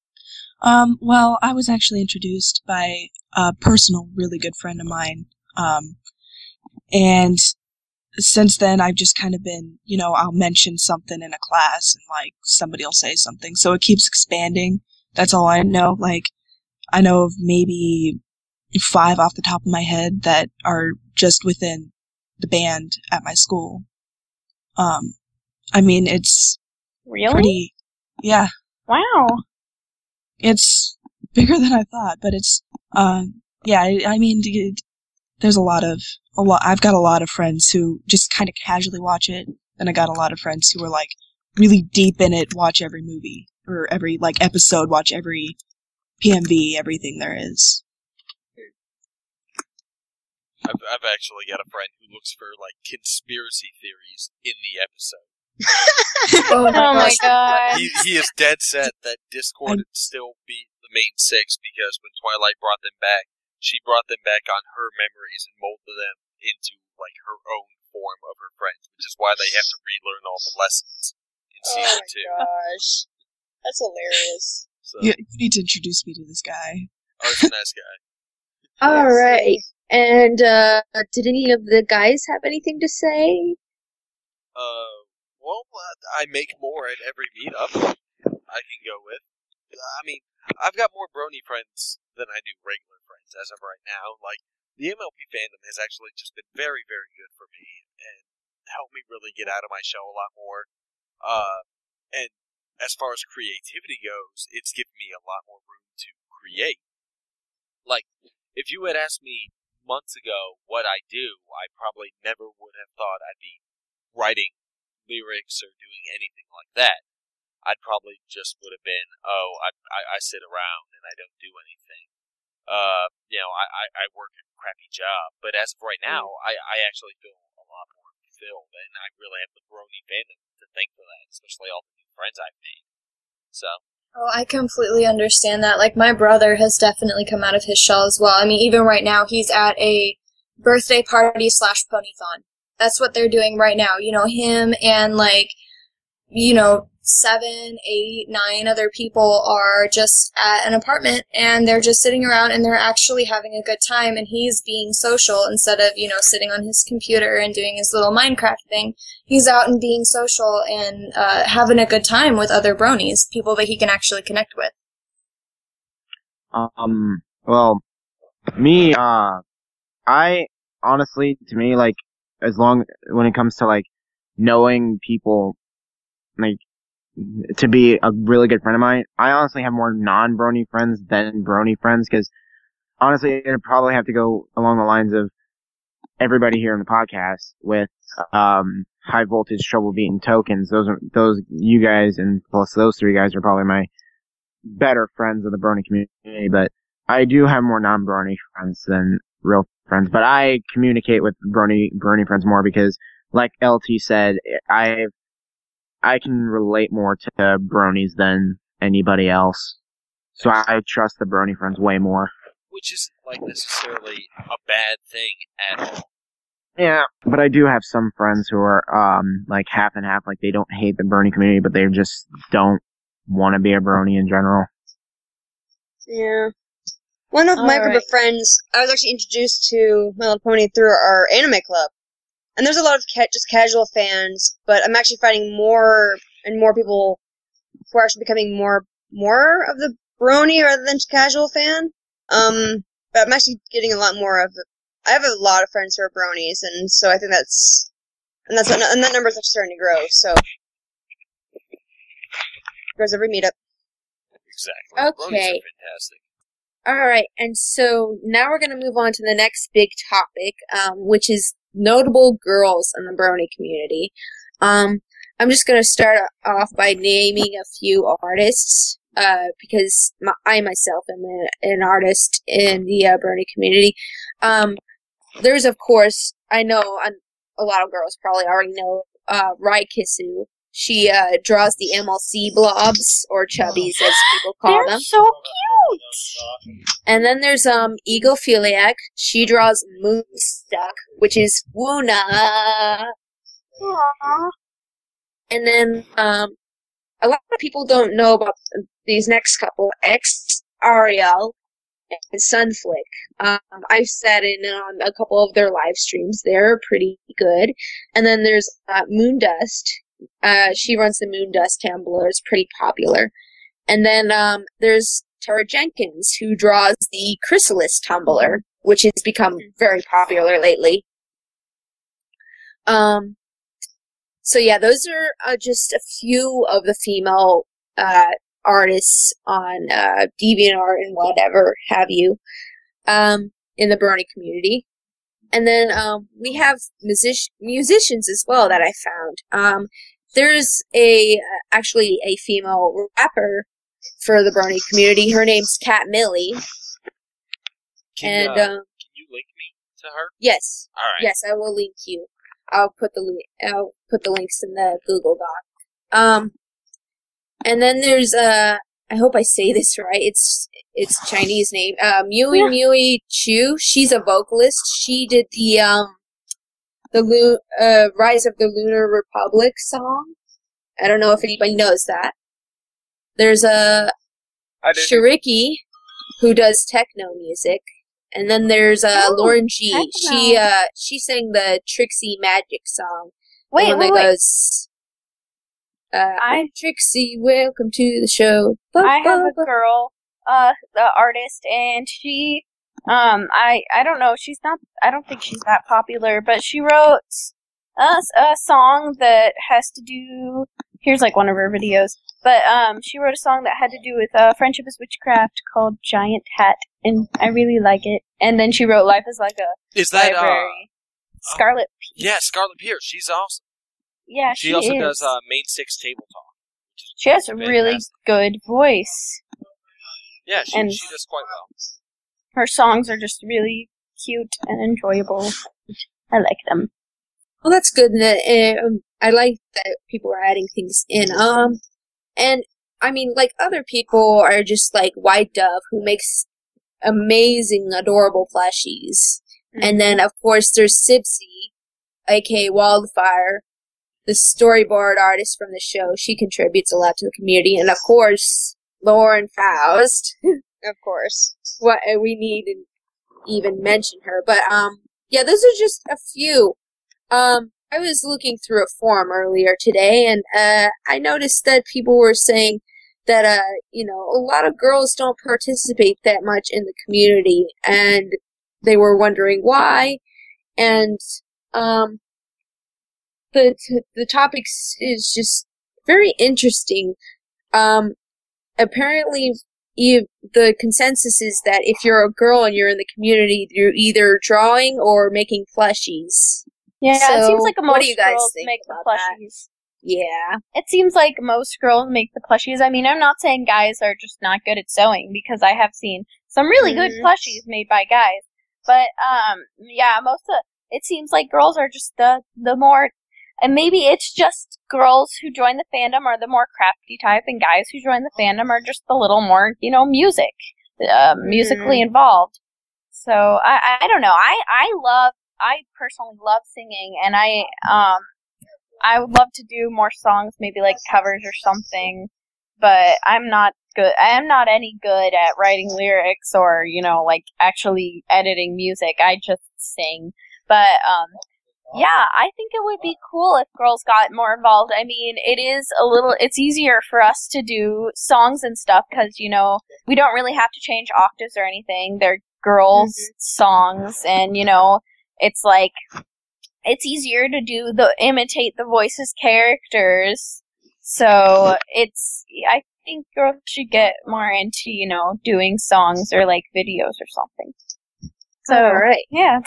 Um, well, I was actually introduced by a personal, really good friend of mine. Um, and since then, I've just kind of been, you know, I'll mention something in a class and, like, somebody will say something. So it keeps expanding. That's all I know. Like, I know of maybe five off the top of my head that are just within the band at my school. Um, I mean, it's really pretty, yeah. Wow. It's bigger than I thought, but it's, um, yeah, I, I mean, it, there's a lot of, a lot, I've got a lot of friends who just kind of casually watch it, and I got a lot of friends who are, like, really deep in it, watch every movie, or every, like, episode, watch every P M V, everything there is. I've, I've actually got a friend who looks for, like, conspiracy theories in the episode. Oh my god. He, he is dead set that Discord would still be the main six, because when Twilight brought them back, she brought them back on her memories and molded them into, like, her own form of her friends, which is why they have to relearn all the lessons in season two. Oh my gosh. That's hilarious. So, You, you need to introduce me to this guy. oh, he's a nice guy. All right. And uh, did any of the guys have anything to say? Uh, well, uh, I make more at every meetup I can go with. I mean, I've got more brony friends than I do regular friends as of right now. Like, the M L P fandom has actually just been very, very good for me and helped me really get out of my shell a lot more. Uh, and as far as creativity goes, it's given me a lot more room to create. Like, if you had asked me months ago what I do, I probably never would have thought I'd be writing lyrics or doing anything like that. I'd probably just would have been, oh, I, I, I sit around and I don't do anything. Uh, you know, I, I, I work a crappy job. But as of right now, I, I actually feel a lot more fulfilled, and I really have the brony fandom to thank for that, especially all the new friends I've made. So. Oh, I completely understand that. Like, my brother has definitely come out of his shell as well. I mean, even right now, he's at a birthday party slash ponython. That's what they're doing right now. You know, him and, like, you know, seven, eight, nine other people are just at an apartment, and they're just sitting around, and they're actually having a good time, and he's being social instead of, you know, sitting on his computer and doing his little Minecraft thing. He's out and being social and uh, having a good time with other bronies, people that he can actually connect with. Um, well, me, uh, I, honestly, to me, like, as long, when it comes to, like, knowing people, like, to be a really good friend of mine, I honestly have more non-brony friends than brony friends, because, honestly, it'd probably have to go along the lines of everybody here in the podcast with, um, high voltage trouble beating tokens. Those are those you guys and plus those three guys are probably my better friends of the Brony community. But I do have more non-Brony friends than real friends. But I communicate with Brony Brony friends more because, like L T said, I I can relate more to Bronies than anybody else. So I trust the Brony friends way more. Which isn't like necessarily a bad thing at all. Yeah, but I do have some friends who are um like half and half. Like they don't hate the Brony community, but they just don't want to be a Brony in general. Yeah. One of All my group right. of friends, I was actually introduced to My Little Pony through our anime club. And there's a lot of ca- just casual fans, but I'm actually finding more and more people who are actually becoming more more of the Brony rather than just casual fan. Um, but I'm actually getting a lot more of. I have a lot of friends who are Bronies, and so I think that's and that's and that number is actually starting to grow. So grows every meetup. Exactly. Bronies are Okay. fantastic. All right, and so now we're going to move on to the next big topic, um, which is notable girls in the Brony community. Um, I'm just going to start off by naming a few artists, uh, because my, I myself am a, an artist in the uh, Brony community. Um, there's, of course, I know a, a lot of girls probably already know uh, Rai Kisu. She uh, draws the M L C blobs, or chubbies as people call They're them. so cute! And then there's um Egophiliac. She draws Moonstuck, which is Wuna. Aww. And then um a lot of people don't know about these next couple, X Ariel and Sunflick. Um, I've sat in on a couple of their live streams. They're pretty good. And then there's uh, Moondust. Uh, she runs the Moondust Tumblr. It's pretty popular. And then um, there's Tara Jenkins, who draws the Chrysalis Tumblr, which has become very popular lately. Um, so yeah, those are uh, just a few of the female uh, artists on uh, DeviantArt and whatever have you um, in the Brony community. And then um, we have music- musicians as well that I found. Um, there's a actually a female rapper for the Brony community. Her name's Kat Millie. Can, and uh, um, can you link me to her? yes, All right. yes, I will link you. I'll put the li- I'll put the links in the Google Doc. Um, and then there's uh, I hope I say this right. It's it's a Chinese name. Uh, Mui Yeah. Mui Chu. She's a vocalist. She did the um, the Lu- uh, Rise of the Lunar Republic song. I don't know if anybody knows that. There's a I didn't. Shiriki, who does techno music, and then there's uh, Oh, Lauren G. techno. She uh she sang the Trixie Magic song. the Wait, one wait, that wait. goes, uh, I- I'm Trixie, welcome to the show. Ba, I have ba, a ba. girl, uh, the artist, and she, um, I, I don't know, she's not, I don't think she's that popular, but she wrote a, a song that has to do, here's like one of her videos, but, um, she wrote a song that had to do with, uh, Friendship is Witchcraft called Giant Hat, and I really like it. And then she wrote Life is Like a Is that, uh, Library. Scarlet P. Yeah, Scarlet Pierce. She's awesome. Yeah, She, she also is. does uh, Main Six Table Talk. She has a really fantastic. good voice. Yeah, she, and- she does quite well. Her songs are just really cute and enjoyable. I like them. Well, that's good. And that, um, I like that people are adding things in. Um, and I mean, like other people are just like White Dove, who makes amazing, adorable plushies. And then, of course, there's Sibsy, aka Wildfire, the storyboard artist from the show. She contributes a lot to the community. And, of course, Lauren Faust. Of course. What uh, we need to even mention her. But, um, yeah, those are just a few. Um, I was looking through a forum earlier today, and uh, I noticed that people were saying that, uh, you know, a lot of girls don't participate that much in the community, and they were wondering why. And um, the t- the topic is just very interesting. Um, apparently, you, the consensus is that if you're a girl and you're in the community, you're either drawing or making plushies. Yeah, it So, seems like what most do you guys girls think make the about that? plushies. Yeah. It seems like most girls make the plushies. I mean, I'm not saying guys are just not good at sewing, because I have seen some really good Mhm. plushies made by guys. But, um, yeah, most of, it seems like girls are just the, the more, and maybe it's just girls who join the fandom are the more crafty type, and guys who join the fandom are just a little more, you know, music, uh, musically involved. So, I, I don't know. I, I love, I personally love singing, and I, um, I would love to do more songs, maybe like covers or something, but I'm not good. I am not any good at writing lyrics or, you know, like actually editing music. I just sing. But, um, yeah, I think it would be cool if girls got more involved. I mean, it is a little, it's easier for us to do songs and stuff because, you know, we don't really have to change octaves or anything. They're girls' mm-hmm. songs, and, you know, it's like, it's easier to do the imitate the voices characters. So it's I think girls should get more into, you know, doing songs or like videos or something. So All right. Yeah.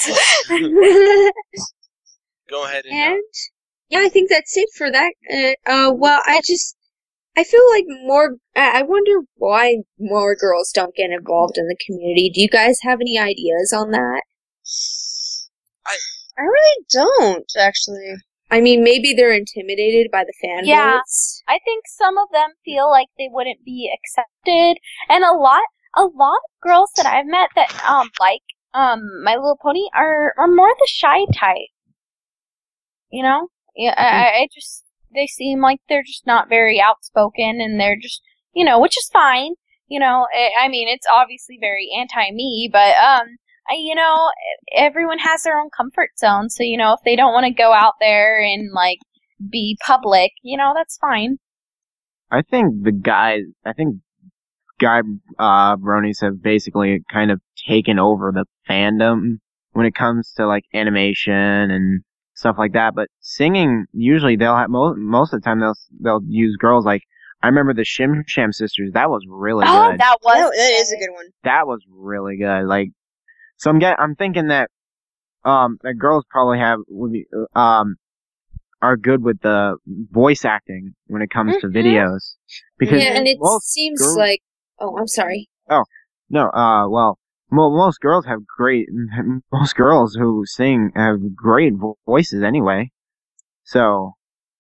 Go ahead and, and yeah, I think that's it for that. Uh, uh well, I just I feel like more I wonder why more girls don't get involved in the community. Do you guys have any ideas on that? I I really don't, actually. I mean, maybe they're intimidated by the fan Yeah, votes. I think some of them feel like they wouldn't be accepted, and a lot, a lot of girls that I've met that um like um My Little Pony are are more the shy type. You know, yeah, I, I just they seem like they're just not very outspoken, and they're just, you know, which is fine. You know, I, I mean, it's obviously very anti me, but um. I, you know, everyone has their own comfort zone, so, you know, if they don't want to go out there and, like, be public, you know, that's fine. I think the guys, I think guy uh, bronies have basically kind of taken over the fandom when it comes to, like, animation and stuff like that, but singing, usually they'll have, most, most of the time they'll, they'll use girls, like, I remember the Shim Sham Sisters, that was really oh, good. that was that, that is a good one. That was really good, like, So I'm get, I'm thinking that um that girls probably have would be um are good with the voice acting when it comes mm-hmm. to videos, because yeah, and it most seems girls, like oh I'm sorry oh no uh well mo- most girls have great most girls who sing have great vo- voices anyway, so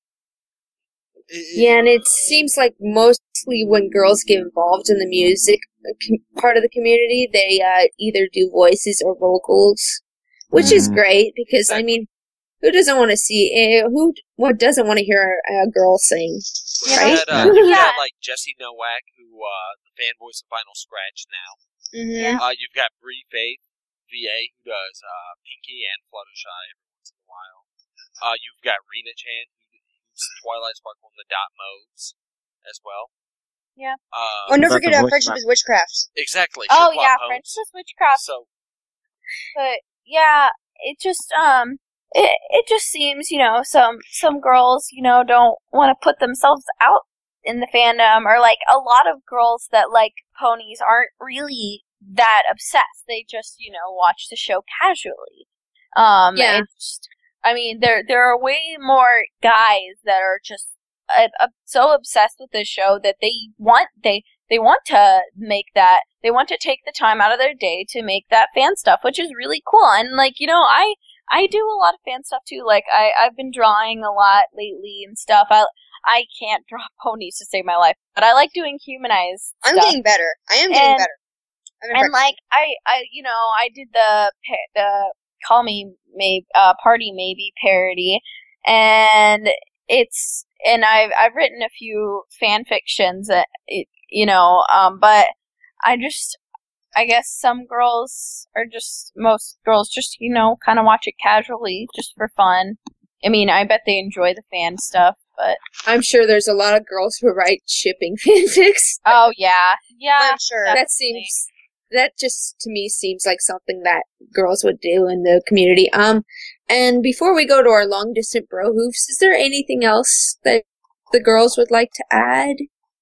yeah, and it seems like mostly when girls get involved in the music part of the community, they uh, either do voices or vocals, which mm. is great because I mean, who doesn't want to see uh, who what doesn't want to hear a girl sing, yeah, right? That, uh, you've got like Jessie Nowak, who uh, the fan voice of Final Scratch now. Mm-hmm. Yeah. Uh, you've got Brie Faith, V A, who does uh, Pinky and Fluttershy every once in a while. Uh, you've got Rena Chan, who's Twilight Sparkle and the Dot Modes as well. Yeah. Uh, oh, don't forget uh, Friendship is Witchcraft. Exactly. Oh, Sherlock yeah, Holmes. Friendship is Witchcraft. So, but, yeah, it just, um, it, it just seems, you know, some, some girls, you know, don't want to put themselves out in the fandom, or, like, a lot of girls that like ponies aren't really that obsessed. They just, you know, watch the show casually. Um, yeah. It's, I mean, there, there are way more guys that are just Uh, uh, so obsessed with this show that they want they they want to make that they want to take the time out of their day to make that fan stuff, which is really cool. And like, you know, I I do a lot of fan stuff too. Like I I've been drawing a lot lately and stuff. I I can't draw ponies to save my life, but I like doing humanized I'm stuff. getting better. I am getting and, better. And like I I you know I did the the Call Me Maybe uh, Party Maybe parody, and it's and I've I've written a few fan fictions that it, you know um but I just I guess some girls are just most girls just you know kind of watch it casually just for fun. I mean, I bet they enjoy the fan stuff, but I'm sure there's a lot of girls who write shipping fanfics. Oh yeah, yeah, I'm sure definitely. That seems that just to me seems like something that girls would do in the community. Um, and before we go to our long distant bro hoofs, is there anything else that the girls would like to add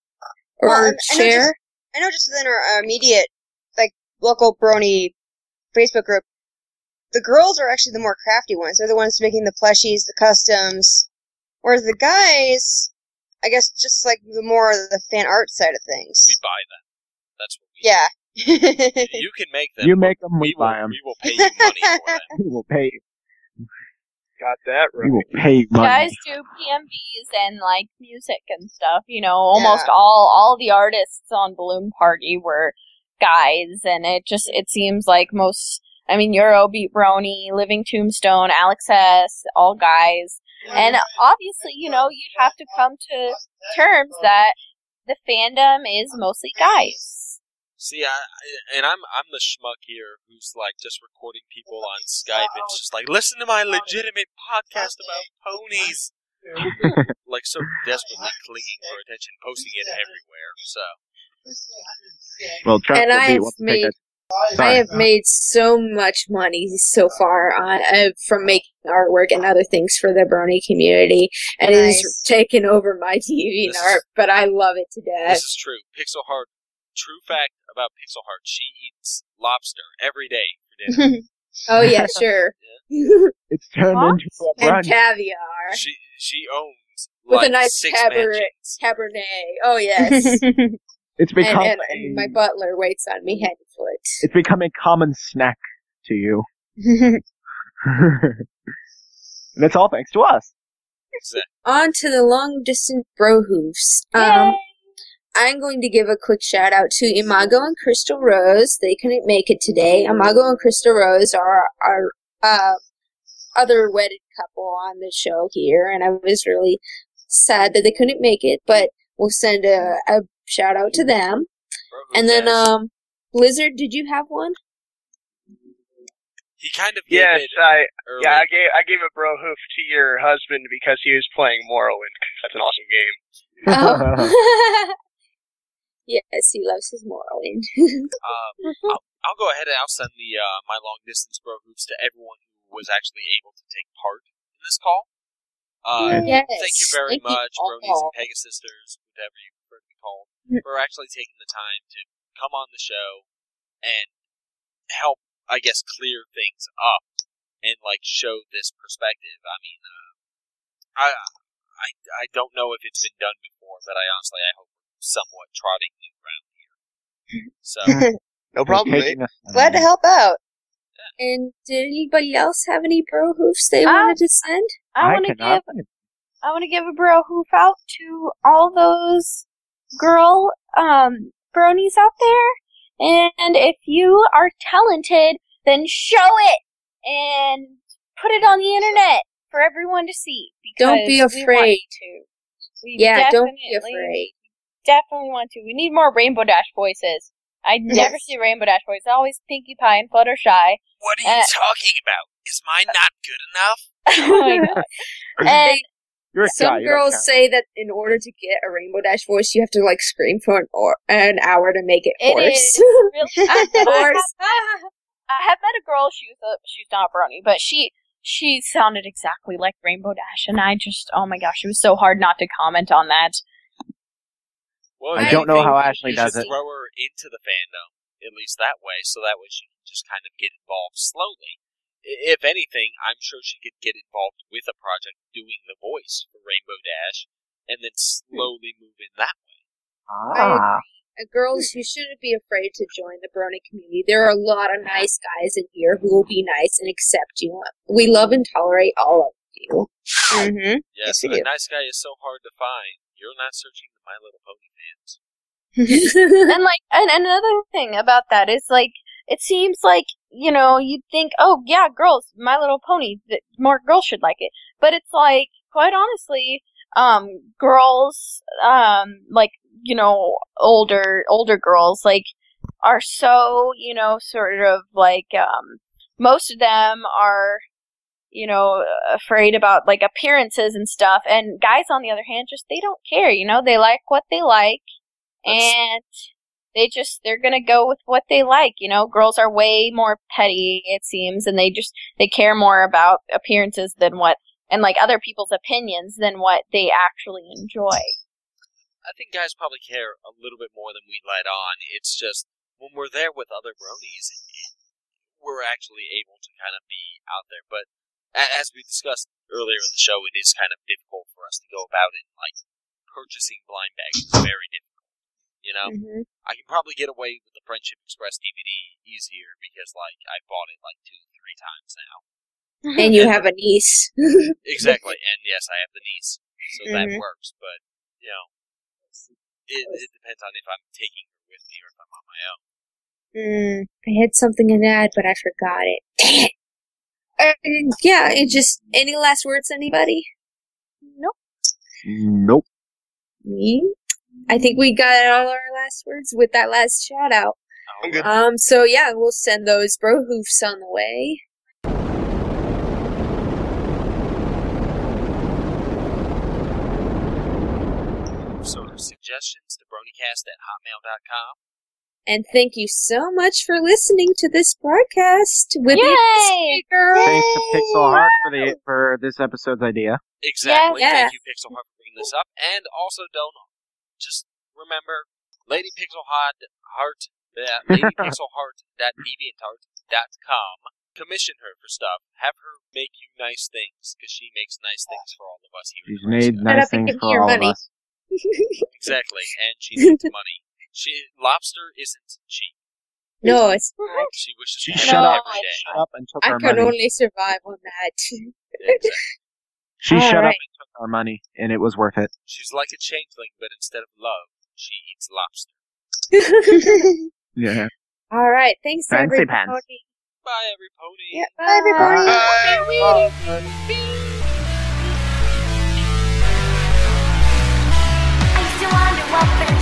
or well, share? I know, just, I know just within our, our immediate, like, local brony Facebook group, the girls are actually the more crafty ones. They're the ones making the plushies, the customs, whereas the guys, I guess, just like the more the fan art side of things. We buy them. That's what we Yeah. do. You can make them. You make them, we, we will, buy them. We will pay you money for them. We will pay you. Got that We right. will pay you money. Guys do P M Vs and like music and stuff. You know, almost Yeah. all all the artists on Balloon Party were guys, and it just it seems like most. I mean, Euro, Beat Brony, Living Tombstone, Alex S, all guys, and obviously, you know, you have to come to terms that the fandom is mostly guys. See, I, I and I'm I'm the schmuck here who's like just recording people on Skype and just like listen to my legitimate podcast about ponies, like so desperately clinging for attention, posting it everywhere. So, Well, Trent And will I be have wants to made- take I Sorry. have made so much money so far on, uh, from making artwork and other things for the Brony community, and it Nice. has taken over my T V This and art, is- but I love it to death. this is true. Pixel Heart, true fact about Pixel Heart, she eats lobster every day for dinner. Oh yeah, sure. It's turned Huh? into a And brunch. caviar she she owns with like a nice six cabaret, mansions. cabernet. Oh yes, It's and, become and, a, and my butler waits on me hand and foot. it's become a common snack to you. And it's all thanks to us. Exactly. On to the long distant bro hoofs. Yay! Um, I'm going to give a quick shout out to Imago and Crystal Rose. They couldn't make it today. Imago and Crystal Rose are our uh, other wedded couple on the show here, and I was really sad that they couldn't make it, but we'll send a, a shout out to them. Bro, who And then, cares? um, Blizzard, did you have one? he kind of gave Yes, it I early. yeah I gave I gave a bro hoof to your husband because he was playing Morrowind. That's an awesome game. Oh. Yes, he loves his Morrowind. Um, I'll, I'll go ahead and I'll send the uh, my long distance bro hoops to everyone who was actually able to take part in this call. Uh, Yes. Thank you very Thank you much, all. Bronies and Pegasisters, whatever you prefer to be called, for actually taking the time to come on the show and help, I guess, clear things up and like show this perspective. I mean, uh, I I I don't know if it's been done before, but I honestly I hope we're somewhat trotting new ground here. So. No problem, mate. Taking us- Glad to help out. And did anybody else have any bro hoofs they Uh, wanted to send? I want to cannot give I want to give a bro hoof out to all those girl um bronies out there, and if you are talented, then show it and put it on the internet for everyone to see. Don't be because we want afraid. to. We Yeah, don't be definitely- afraid. Definitely want to. We need more Rainbow Dash voices. I never Yes. see Rainbow Dash voices. Always Pinkie Pie and Fluttershy. What are you Uh, talking about? Is mine not good enough? Oh my god. And You're a guy, Some you don't girls count. say that in order to get a Rainbow Dash voice, you have to like scream for an, or- an hour to make it It hoarse. is really. I, but I, Hoarse. have, I have met a girl. She was a, she's not a brony, but she she sounded exactly like Rainbow Dash, and I just oh my gosh, it was so hard not to comment on that. Well, I if don't know anything, how Ashley you does should it. Throw her into the fandom, at least that way, so that way she can just kind of get involved slowly. I- If anything, I'm sure she could get involved with a project doing the voice for Rainbow Dash, and then slowly move in that way. Ah. Uh, girls, you shouldn't be afraid to join the Brony community. There are a lot of nice guys in here who will be nice and accept you. We love and tolerate all of you. Mm-hmm. Yes, Yes, we a do. nice guy is so hard to find. You're not searching the My Little Pony fans. And like, and another thing about that is like, it seems like you know you'd think, oh yeah, girls, My Little Pony, that more girls should like it. But it's like, quite honestly, um, girls, um, like you know, older older girls, like, are so you know, sort of like, um, most of them are, you know, afraid about like appearances and stuff. And guys, on the other hand, just they don't care. You know, they like what they like. And they just, they're gonna go with what they like, you know? Girls are way more petty, it seems, and they just, they care more about appearances than what, and like other people's opinions than what they actually enjoy. I think guys probably care a little bit more than we let on. It's just, when we're there with other bronies, it, we're actually able to kind of be out there. But a- as we discussed earlier in the show, it is kind of difficult for us to go about it. Like, purchasing blind bags is very difficult. You know? Mm-hmm. I can probably get away with the Friendship Express D V D easier because, like, I bought it like two, three times now. And you have a niece. Exactly, and yes, I have the niece, so that Mhm. works. But you know, it, it depends on if I'm taking her with me or if I'm on my own. Mm, I had something in that, but I forgot it. Dang it. Uh, yeah, it just any last words, anybody? Nope. Nope. Me? I think we got all our last words with that last shout out. I'm good. Um, so yeah, we'll send those bro hoofs on the way. So suggestions to bronycast at hotmail dot com. And thank you so much for listening to this broadcast with Yay! me, girl. Thanks to Pixel Heart for the for this episode's idea. Exactly. Yeah. Thank you, Pixel Heart, for bringing this up. And also, don't just remember, Lady Pixel Heart, Heart, uh, Lady Pixel Heart dot deviantart dot com. Commission her for stuff. Have her make you nice things because she makes nice things for all of us here. She's in made Nebraska. nice up and things give me for your all money. of us. Exactly, and she needs money. She lobster isn't cheap. No, it's not. She wishes She to shut have up. it every day. Shut up and took I our could money. only survive on that. Exactly. She All shut up right. and took our money, and it was worth it. She's like a changeling, but instead of love, she eats lobster. Yeah. All right, thanks Fancy everybody. pants. Bye, every pony. Yeah, bye everybody. I used to wonder what